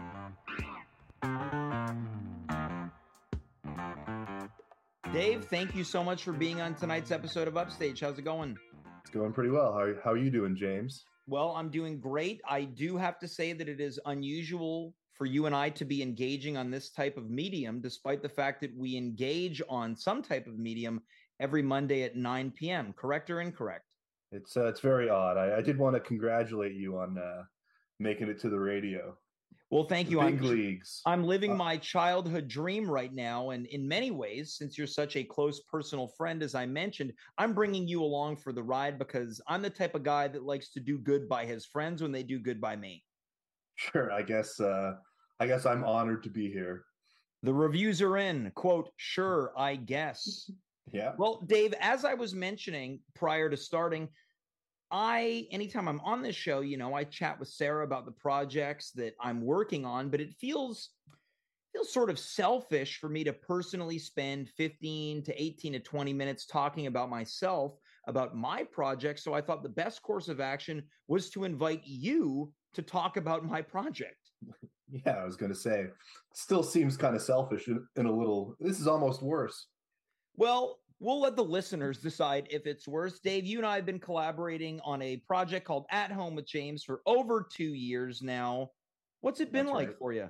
Dave, thank you so much for being on tonight's episode of Upstage. How's it going? It's going pretty well. How are you doing, James? Well, I'm doing great. I do have to say that it is unusual for you and I to be engaging on this type of medium, despite the fact that we engage on some type of medium every Monday at 9 p.m. Correct or incorrect? It's very odd. I did want to congratulate you on making it to the radio. Well, thank you. Big leagues. I'm living my childhood dream right now. And in many ways, since you're such a close personal friend, as I mentioned, I'm bringing you along for the ride because I'm the type of guy that likes to do good by his friends when they do good by me. Sure. I guess I'm honored to be here. The reviews are in. Quote, sure, I guess. Yeah. Well, Dave, as I was mentioning prior to starting, anytime I'm on this show, I chat with Sarah about the projects that I'm working on, but it feels sort of selfish for me to personally spend 15 to 18 to 20 minutes talking about myself, about my project. So I thought the best course of action was to invite you to talk about my project. Yeah, I was going to say, still seems kind of selfish in a little. This is almost worse. Well, we'll let the listeners decide if it's worse. Dave, you and I have been collaborating on a project called At Home with James for over 2 years now. What's it been That's like right. for you?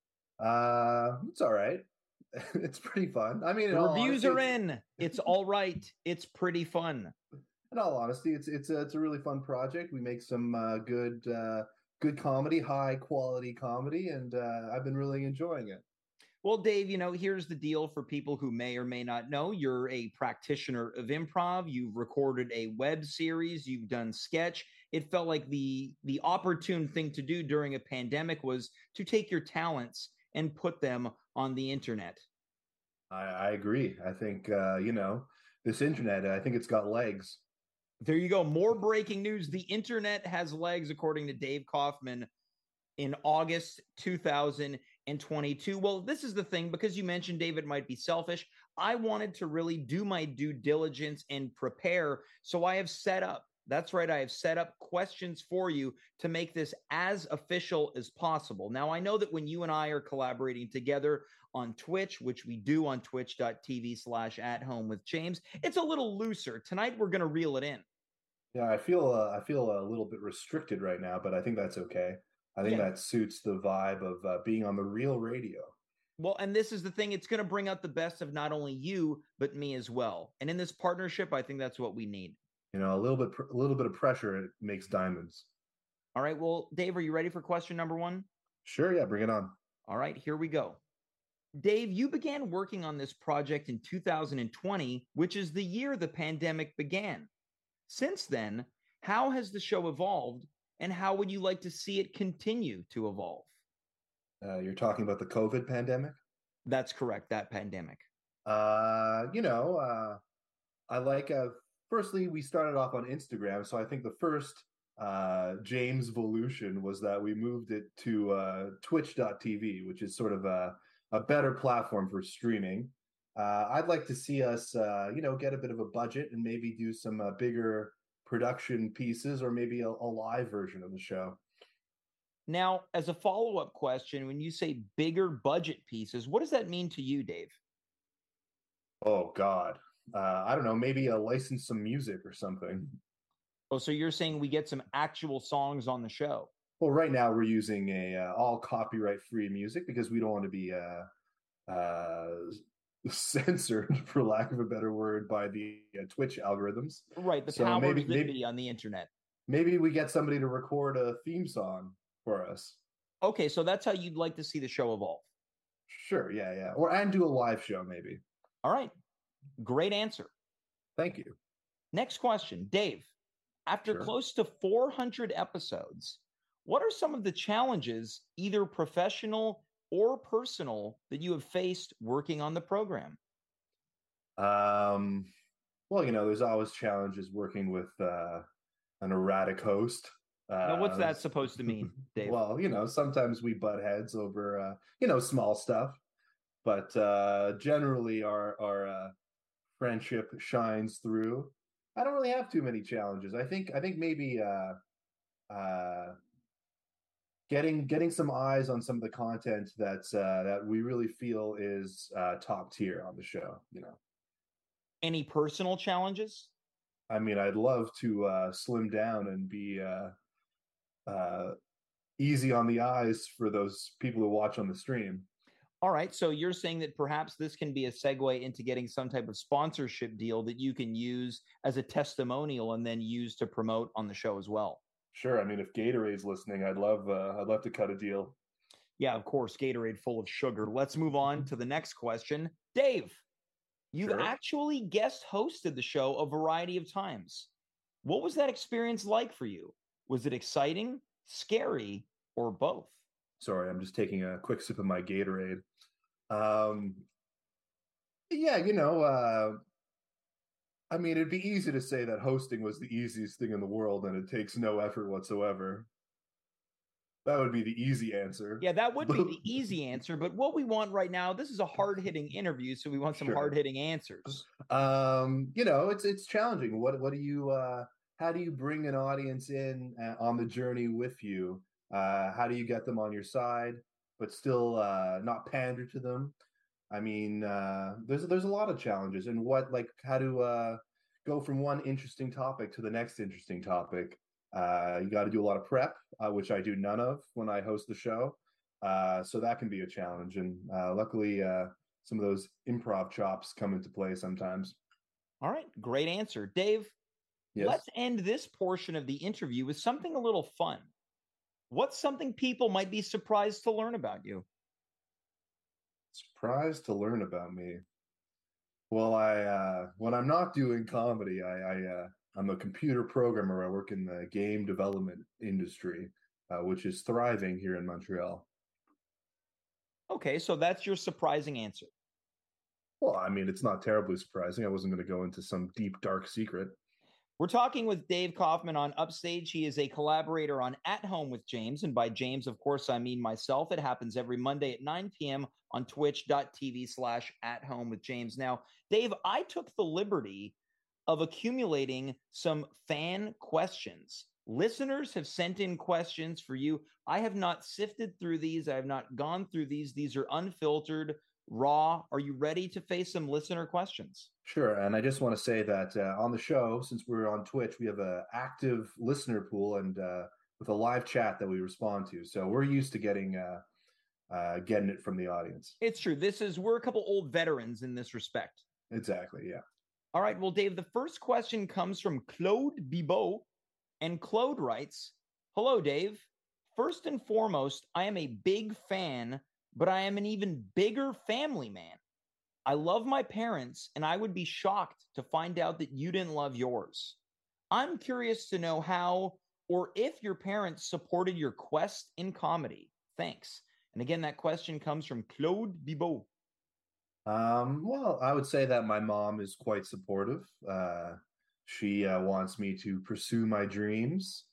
It's all right. It's pretty fun. I mean, The reviews are in. It's all right. It's pretty fun. In all honesty, it's a really fun project. We make some good comedy, high quality comedy, and I've been really enjoying it. Well, Dave, here's the deal for people who may or may not know. You're a practitioner of improv. You've recorded a web series. You've done sketch. It felt like the opportune thing to do during a pandemic was to take your talents and put them on the internet. I agree. I think, this internet, I think it's got legs. There you go. More breaking news. The internet has legs, according to Dave Kaufman, in August 2022. Well, this is the thing, because you mentioned, David, might be selfish. I wanted to really do my due diligence and prepare. So I have set up That's right. I have set up questions for you to make this as official as possible. Now, I know that when you and I are collaborating together on Twitch, which we do on twitch.tv/@home-with-James, it's a little looser. Tonight, we're going to reel it in. Yeah, I feel a little bit restricted right now, but I think that's okay. I think that suits the vibe of being on the real radio. Well, and this is the thing. It's going to bring out the best of not only you, but me as well. And in this partnership, I think that's what we need. You know, a little bit of pressure, it makes diamonds. All right. Well, Dave, are you ready for question number 1? Sure. Yeah, bring it on. All right, here we go. Dave, you began working on this project in 2020, which is the year the pandemic began. Since then, how has the show evolved, and how would you like to see it continue to evolve? You're talking about the COVID pandemic? That's correct, that pandemic. I like, firstly, we started off on Instagram. So I think the first James Volution was that we moved it to twitch.tv, which is sort of a better platform for streaming. I'd like to see us, get a bit of a budget and maybe do some bigger production pieces, or maybe a live version of the show. Now, as a follow-up question, when you say bigger budget pieces, what does that mean to you, Dave? Oh, God. I don't know, maybe license some music or something. Oh, so you're saying we get some actual songs on the show? Well, right now we're using all copyright-free music because we don't want to be censored, for lack of a better word, by the Twitch algorithms. Right, the powers that be on the internet. Maybe we get somebody to record a theme song for us. Okay, so that's how you'd like to see the show evolve. Sure, yeah. And do a live show, maybe. All right, great answer. Thank you. Next question, Dave. After close to 400 episodes, what are some of the challenges, either professional or personal, that you have faced working on the program? Well, there's always challenges working with an erratic host. Now, what's that supposed to mean, Dave? Well, sometimes we butt heads over, small stuff, but generally our friendship shines through. I don't really have too many challenges. I think maybe getting some eyes on some of the content that we really feel is top tier on the show. Any personal challenges? I mean, I'd love to slim down and be easy on the eyes for those people who watch on the stream. All right. So you're saying that perhaps this can be a segue into getting some type of sponsorship deal that you can use as a testimonial and then use to promote on the show as well. Sure. I mean, if Gatorade's listening, I'd love to cut a deal. Yeah, of course. Gatorade full of sugar. Let's move on to the next question. Dave, you've actually guest hosted the show a variety of times. What was that experience like for you? Was it exciting, scary, or both? Sorry, I'm just taking a quick sip of my Gatorade. I mean, it'd be easy to say that hosting was the easiest thing in the world and it takes no effort whatsoever. That would be the easy answer. Yeah, that would be the easy answer. But what we want right now, this is a hard-hitting interview, so we want some hard-hitting answers. It's challenging. What do you how do you bring an audience in on the journey with you? How do you get them on your side, but still not pander to them? I mean, there's a lot of challenges, and how to go from one interesting topic to the next interesting topic. You got to do a lot of prep, which I do none of when I host the show. So that can be a challenge, and luckily, some of those improv chops come into play sometimes. All right, great answer, Dave. Yes? Let's end this portion of the interview with something a little fun. What's something people might be surprised to learn about you? Surprised to learn about me? Well, when I'm not doing comedy, I'm a computer programmer. I work in the game development industry, which is thriving here in Montreal. Okay, so that's your surprising answer. Well, I mean, it's not terribly surprising. I wasn't going to go into some deep, dark secret. We're talking with Dave Kaufman on Upstage. He is a collaborator on At Home with James. And by James, of course, I mean myself. It happens every Monday at 9 p.m. on twitch.tv/@homewithjames. Now, Dave, I took the liberty of accumulating some fan questions. Listeners have sent in questions for you. I have not sifted through these. I have not gone through these. These are unfiltered, raw. Are you ready to face some listener questions? Sure. And I just want to say that on the show, since we're on Twitch, we have an active listener pool and with a live chat that we respond to. So we're used to getting it from the audience. It's true. We're a couple old veterans in this respect. Exactly. Yeah. All right. Well, Dave, the first question comes from Claude Bibot. And Claude writes, "Hello, Dave. First and foremost, I am a big fan, but I am an even bigger family man. I love my parents, and I would be shocked to find out that you didn't love yours. I'm curious to know how or if your parents supported your quest in comedy. Thanks." And again, that question comes from Claude Bibot. Well, I would say that my mom is quite supportive. She wants me to pursue my dreams,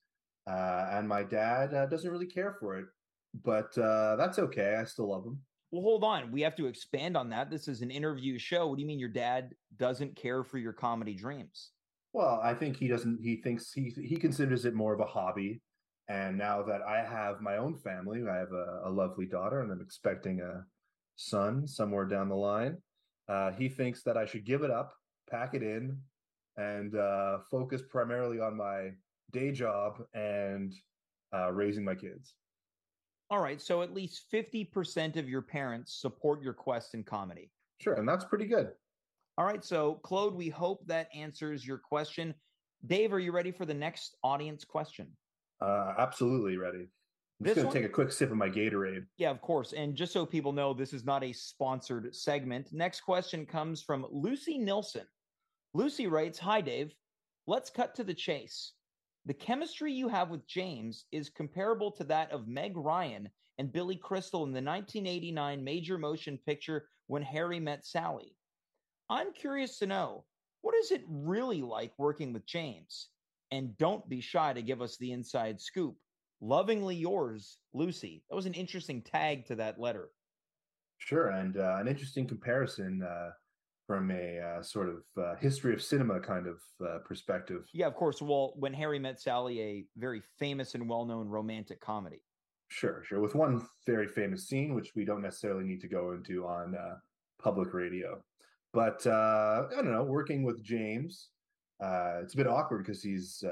and my dad doesn't really care for it, but that's okay. I still love him. Well, hold on. We have to expand on that. This is an interview show. What do you mean your dad doesn't care for your comedy dreams? Well, I think he doesn't. He thinks he considers it more of a hobby. And now that I have my own family, I have a lovely daughter, and I'm expecting a son somewhere down the line. He thinks that I should give it up, pack it in, and focus primarily on my day job and raising my kids. All right. So at least 50% of your parents support your quest in comedy. Sure. And that's pretty good. All right. So, Claude, we hope that answers your question. Dave, are you ready for the next audience question? Absolutely ready. I'm just going to take a quick sip of my Gatorade. Yeah, of course. And just so people know, this is not a sponsored segment. Next question comes from Lucy Nilsson. Lucy writes, "Hi, Dave. Let's cut to the chase. The chemistry you have with James is comparable to that of Meg Ryan and Billy Crystal in the 1989 major motion picture When Harry Met Sally. I'm curious to know, what is it really like working with James? And don't be shy to give us the inside scoop. Lovingly yours, Lucy." That was an interesting tag to that letter. Sure. And an interesting comparison from a sort of history of cinema kind of perspective. Yeah, of course. Well, When Harry Met Sally, a very famous and well-known romantic comedy. Sure. With one very famous scene, which we don't necessarily need to go into on public radio. But I don't know, working with James, it's a bit awkward because he's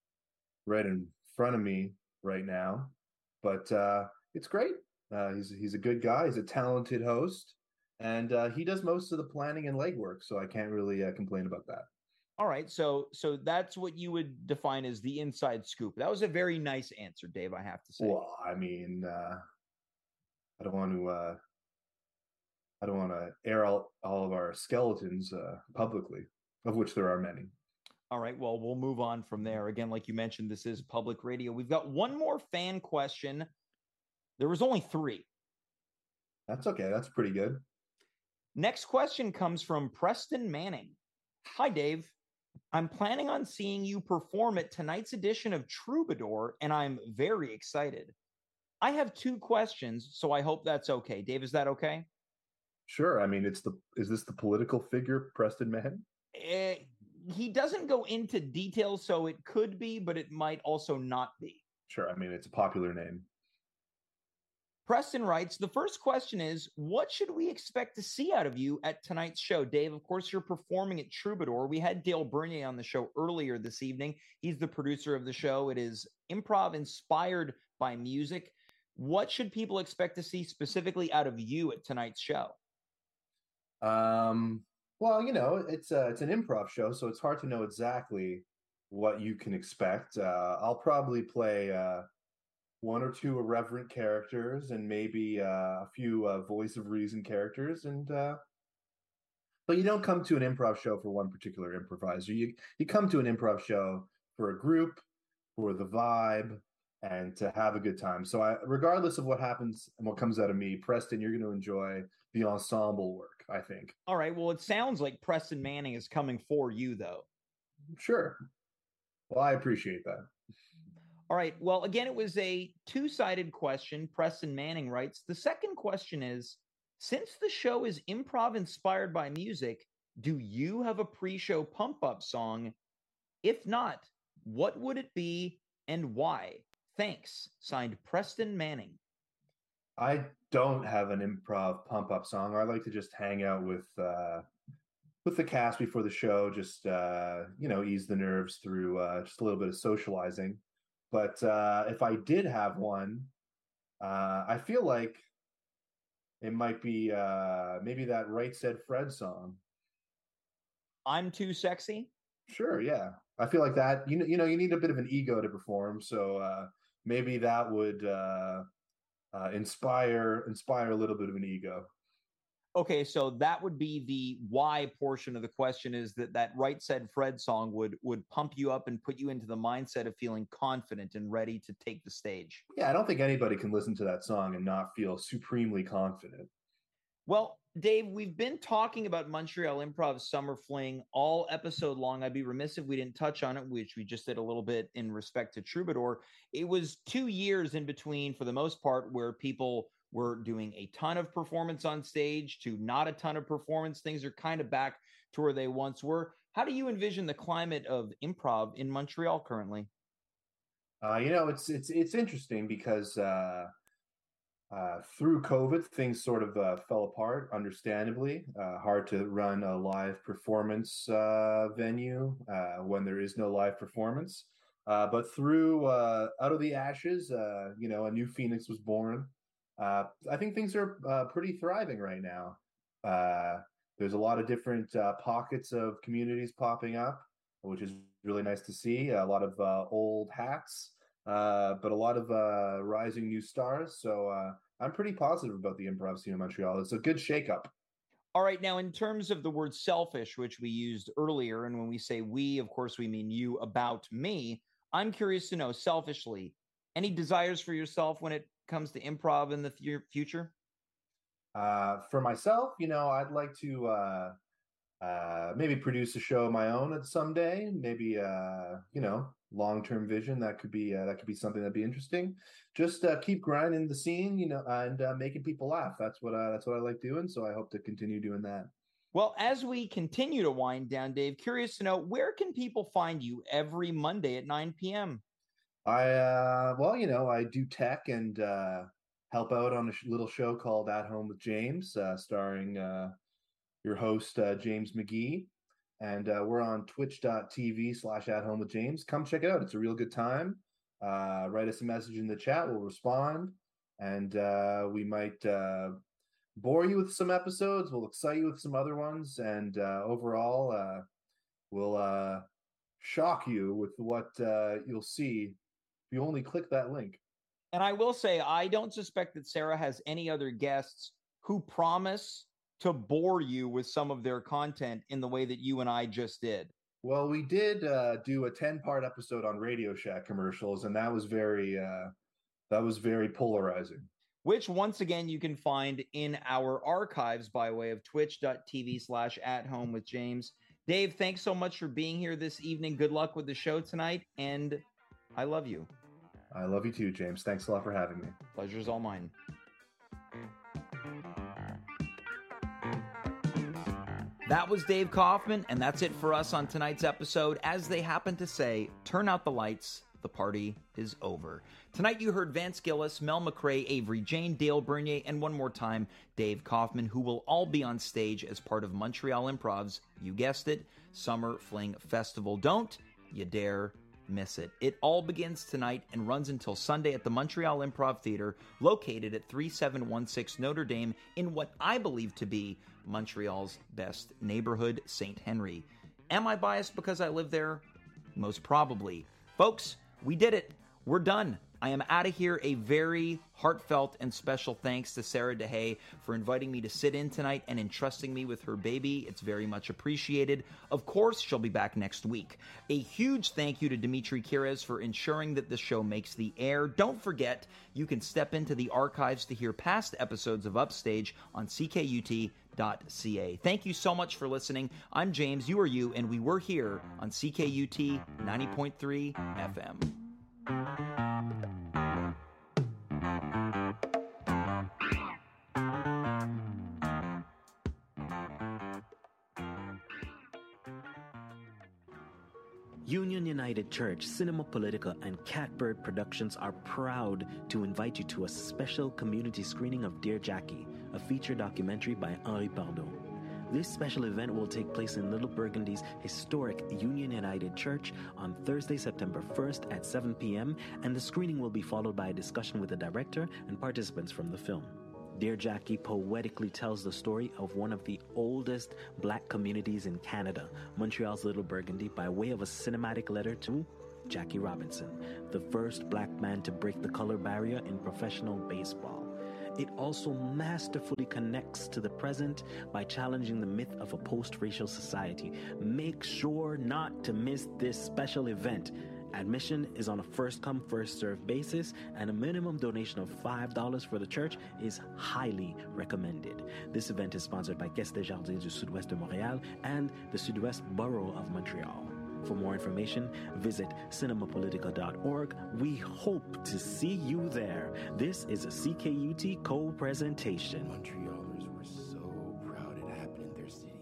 right in front of me right now. But it's great. He's a good guy. He's a talented host. And he does most of the planning and legwork, so I can't really complain about that. All right, so that's what you would define as the inside scoop. That was a very nice answer, Dave, I have to say. Well, I mean, I don't want to air out all of our skeletons publicly, of which there are many. All right, well, we'll move on from there. Again, like you mentioned, this is public radio. We've got one more fan question. There was only 3. That's okay. That's pretty good. Next question comes from Preston Manning. "Hi, Dave. I'm planning on seeing you perform at tonight's edition of Troubadour, and I'm very excited. I have 2 questions, so I hope that's okay." Dave, is that okay? Sure. I mean, is this the political figure, Preston Manning? He doesn't go into details, so it could be, but it might also not be. Sure. I mean, it's a popular name. Preston writes, "The first question is, what should we expect to see out of you at tonight's show?" Dave, of course, you're performing at Troubadour. We had Dale Bernier on the show earlier this evening. He's the producer of the show. It is improv inspired by music. What should people expect to see specifically out of you at tonight's show? Well, it's an improv show, so it's hard to know exactly what you can expect. I'll probably play 1 or 2 irreverent characters and maybe a few voice of reason characters. But you don't come to an improv show for one particular improviser. You come to an improv show for a group, for the vibe, and to have a good time. So regardless of what happens and what comes out of me, Preston, you're going to enjoy the ensemble work, I think. All right. Well, it sounds like Preston Manning is coming for you, though. Sure. Well, I appreciate that. All right. Well, again, it was a 2-sided question. Preston Manning writes, "The second question is, since the show is improv inspired by music, Do you have a pre-show pump-up song? If not, what would it be and why? Thanks. Signed, Preston Manning. I don't have an improv pump up song. I like to just hang out with the cast before the show, just ease the nerves through just a little bit of socializing. But if I did have one, I feel like it might be maybe that Right Said Fred song. I'm Too Sexy? Sure, yeah. I feel like that, you need a bit of an ego to perform, so maybe that would inspire a little bit of an ego. Okay, so that would be the why portion of the question, is that Right Said Fred song would pump you up and put you into the mindset of feeling confident and ready to take the stage. Yeah, I don't think anybody can listen to that song and not feel supremely confident. Well, Dave, we've been talking about Montreal Improv Summer Fling all episode long. I'd be remiss if we didn't touch on it, which we just did a little bit in respect to Troubadour. It was 2 years in between, for the most part, where people were doing a ton of performance on stage to not a ton of performance. Things are kind of back to where they once were. How do you envision the climate of improv in Montreal currently? It's interesting because through COVID, things sort of fell apart, understandably. Hard to run a live performance venue when there is no live performance. But through Out of the Ashes, a new Phoenix was born. I think things are pretty thriving right now. There's a lot of different pockets of communities popping up, which is really nice to see. A lot of old hats, but a lot of rising new stars. So I'm pretty positive about the improv scene in Montreal. It's a good shakeup. All right. Now, in terms of the word selfish, which we used earlier, and when we say we, of course, we mean you about me, I'm curious to know, selfishly, any desires for yourself when it comes to improv in the future? For myself, I'd like to maybe produce a show of my own someday. Maybe long-term vision that could be something that'd be interesting. Just keep grinding the scene, and making people laugh. That's what I like doing. So I hope to continue doing that. Well, as we continue to wind down, Dave, curious to know, where can people find you every Monday at 9 p.m.? I do tech and help out on a little show called At Home with James, starring your host, James McGee. And we're on twitch.tv/At Home with James. Come check it out. It's a real good time. Write us a message in the chat. We'll respond. And we might bore you with some episodes. We'll excite you with some other ones. And overall, we'll shock you with what you'll see if you only click that link. And I will say, I don't suspect that Sarah has any other guests who promise to bore you with some of their content in the way that you and I just did. Well, we did do a 10-part episode on Radio Shack commercials, and that was very polarizing. Which, once again, you can find in our archives by way of twitch.tv/At Home with James. Dave, thanks so much for being here this evening. Good luck with the show tonight, and I love you. I love you too, James. Thanks a lot for having me. Pleasure's all mine. That was Dave Kaufman, and that's it for us on tonight's episode. As they happen to say, turn out the lights, the party is over. Tonight you heard Vance Gillis, Mel McRae, Avery Jane, Dale Bernier, and one more time, Dave Kaufman, who will all be on stage as part of Montreal Improv's, you guessed it, Summer Fling Festival. Don't you dare miss it. It all begins tonight and runs until Sunday at the Montreal Improv Theater, located at 3716 Notre Dame in what I believe to be Montreal's best neighborhood, St. Henry. Am I biased because I live there? Most probably. Folks, we did it. We're done. I am out of here. A very heartfelt and special thanks to Sarah DeHay for inviting me to sit in tonight and entrusting me with her baby. It's very much appreciated. Of course, she'll be back next week. A huge thank you to Dimitri Kires for ensuring that the show makes the air. Don't forget, you can step into the archives to hear past episodes of Upstage on CKUT.ca. Thank you so much for listening. I'm James, you are you, and we were here on CKUT 90.3 FM. Union United Church, Cinema Politica, and Catbird Productions are proud to invite you to a special community screening of Dear Jackie, a feature documentary by Henri Pardot. This special event will take place in Little Burgundy's historic Union United Church on Thursday, September 1st at 7 p.m., and the screening will be followed by a discussion with the director and participants from the film. Dear Jackie poetically tells the story of one of the oldest black communities in Canada, Montreal's Little Burgundy, by way of a cinematic letter to Jackie Robinson, the first black man to break the color barrier in professional baseball. It also masterfully connects to the present by challenging the myth of a post-racial society. Make sure not to miss this special event. Admission is on a first-come, first-served basis, and a minimum donation of $5 for the church is highly recommended. This event is sponsored by Caisse des Jardins du Sud-Ouest de Montréal and the Sud-Ouest Borough of Montreal. For more information, visit cinemapolitica.org. We hope to see you there. This is a CKUT co-presentation. Montrealers were so proud it happened in their city.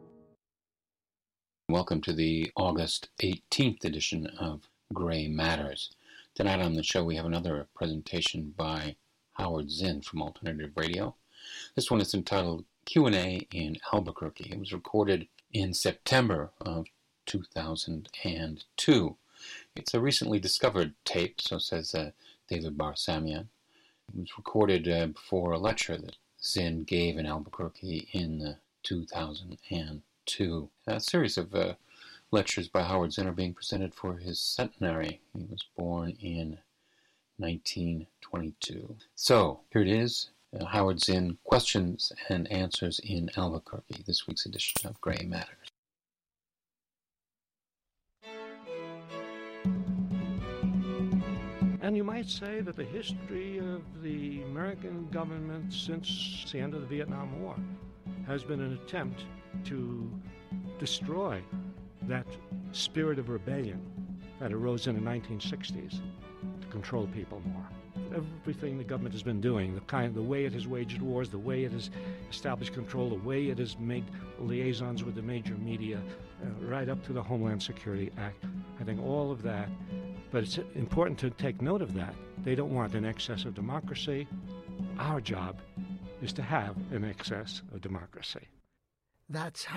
Welcome to the August 18th edition of Gray Matters. Tonight on the show we have another presentation by Howard Zinn from Alternative Radio. This one is entitled Q&A in Albuquerque. It was recorded in September of 2002. It's a recently discovered tape, so says David Barsamian. It was recorded before a lecture that Zinn gave in Albuquerque in 2002. A series of lectures by Howard Zinn are being presented for his centenary. He was born in 1922. So, here it is, Howard Zinn, Questions and Answers in Albuquerque, this week's edition of Gray Matters. And you might say that the history of the American government since the end of the Vietnam War has been an attempt to destroy that spirit of rebellion that arose in the 1960s to control people more. Everything the government has been doing, the way it has waged wars, the way it has established control, the way it has made liaisons with the major media, right up to the Homeland Security Act. I think all of that, but it's important to take note of that. They don't want an excess of democracy. Our job is to have an excess of democracy. That's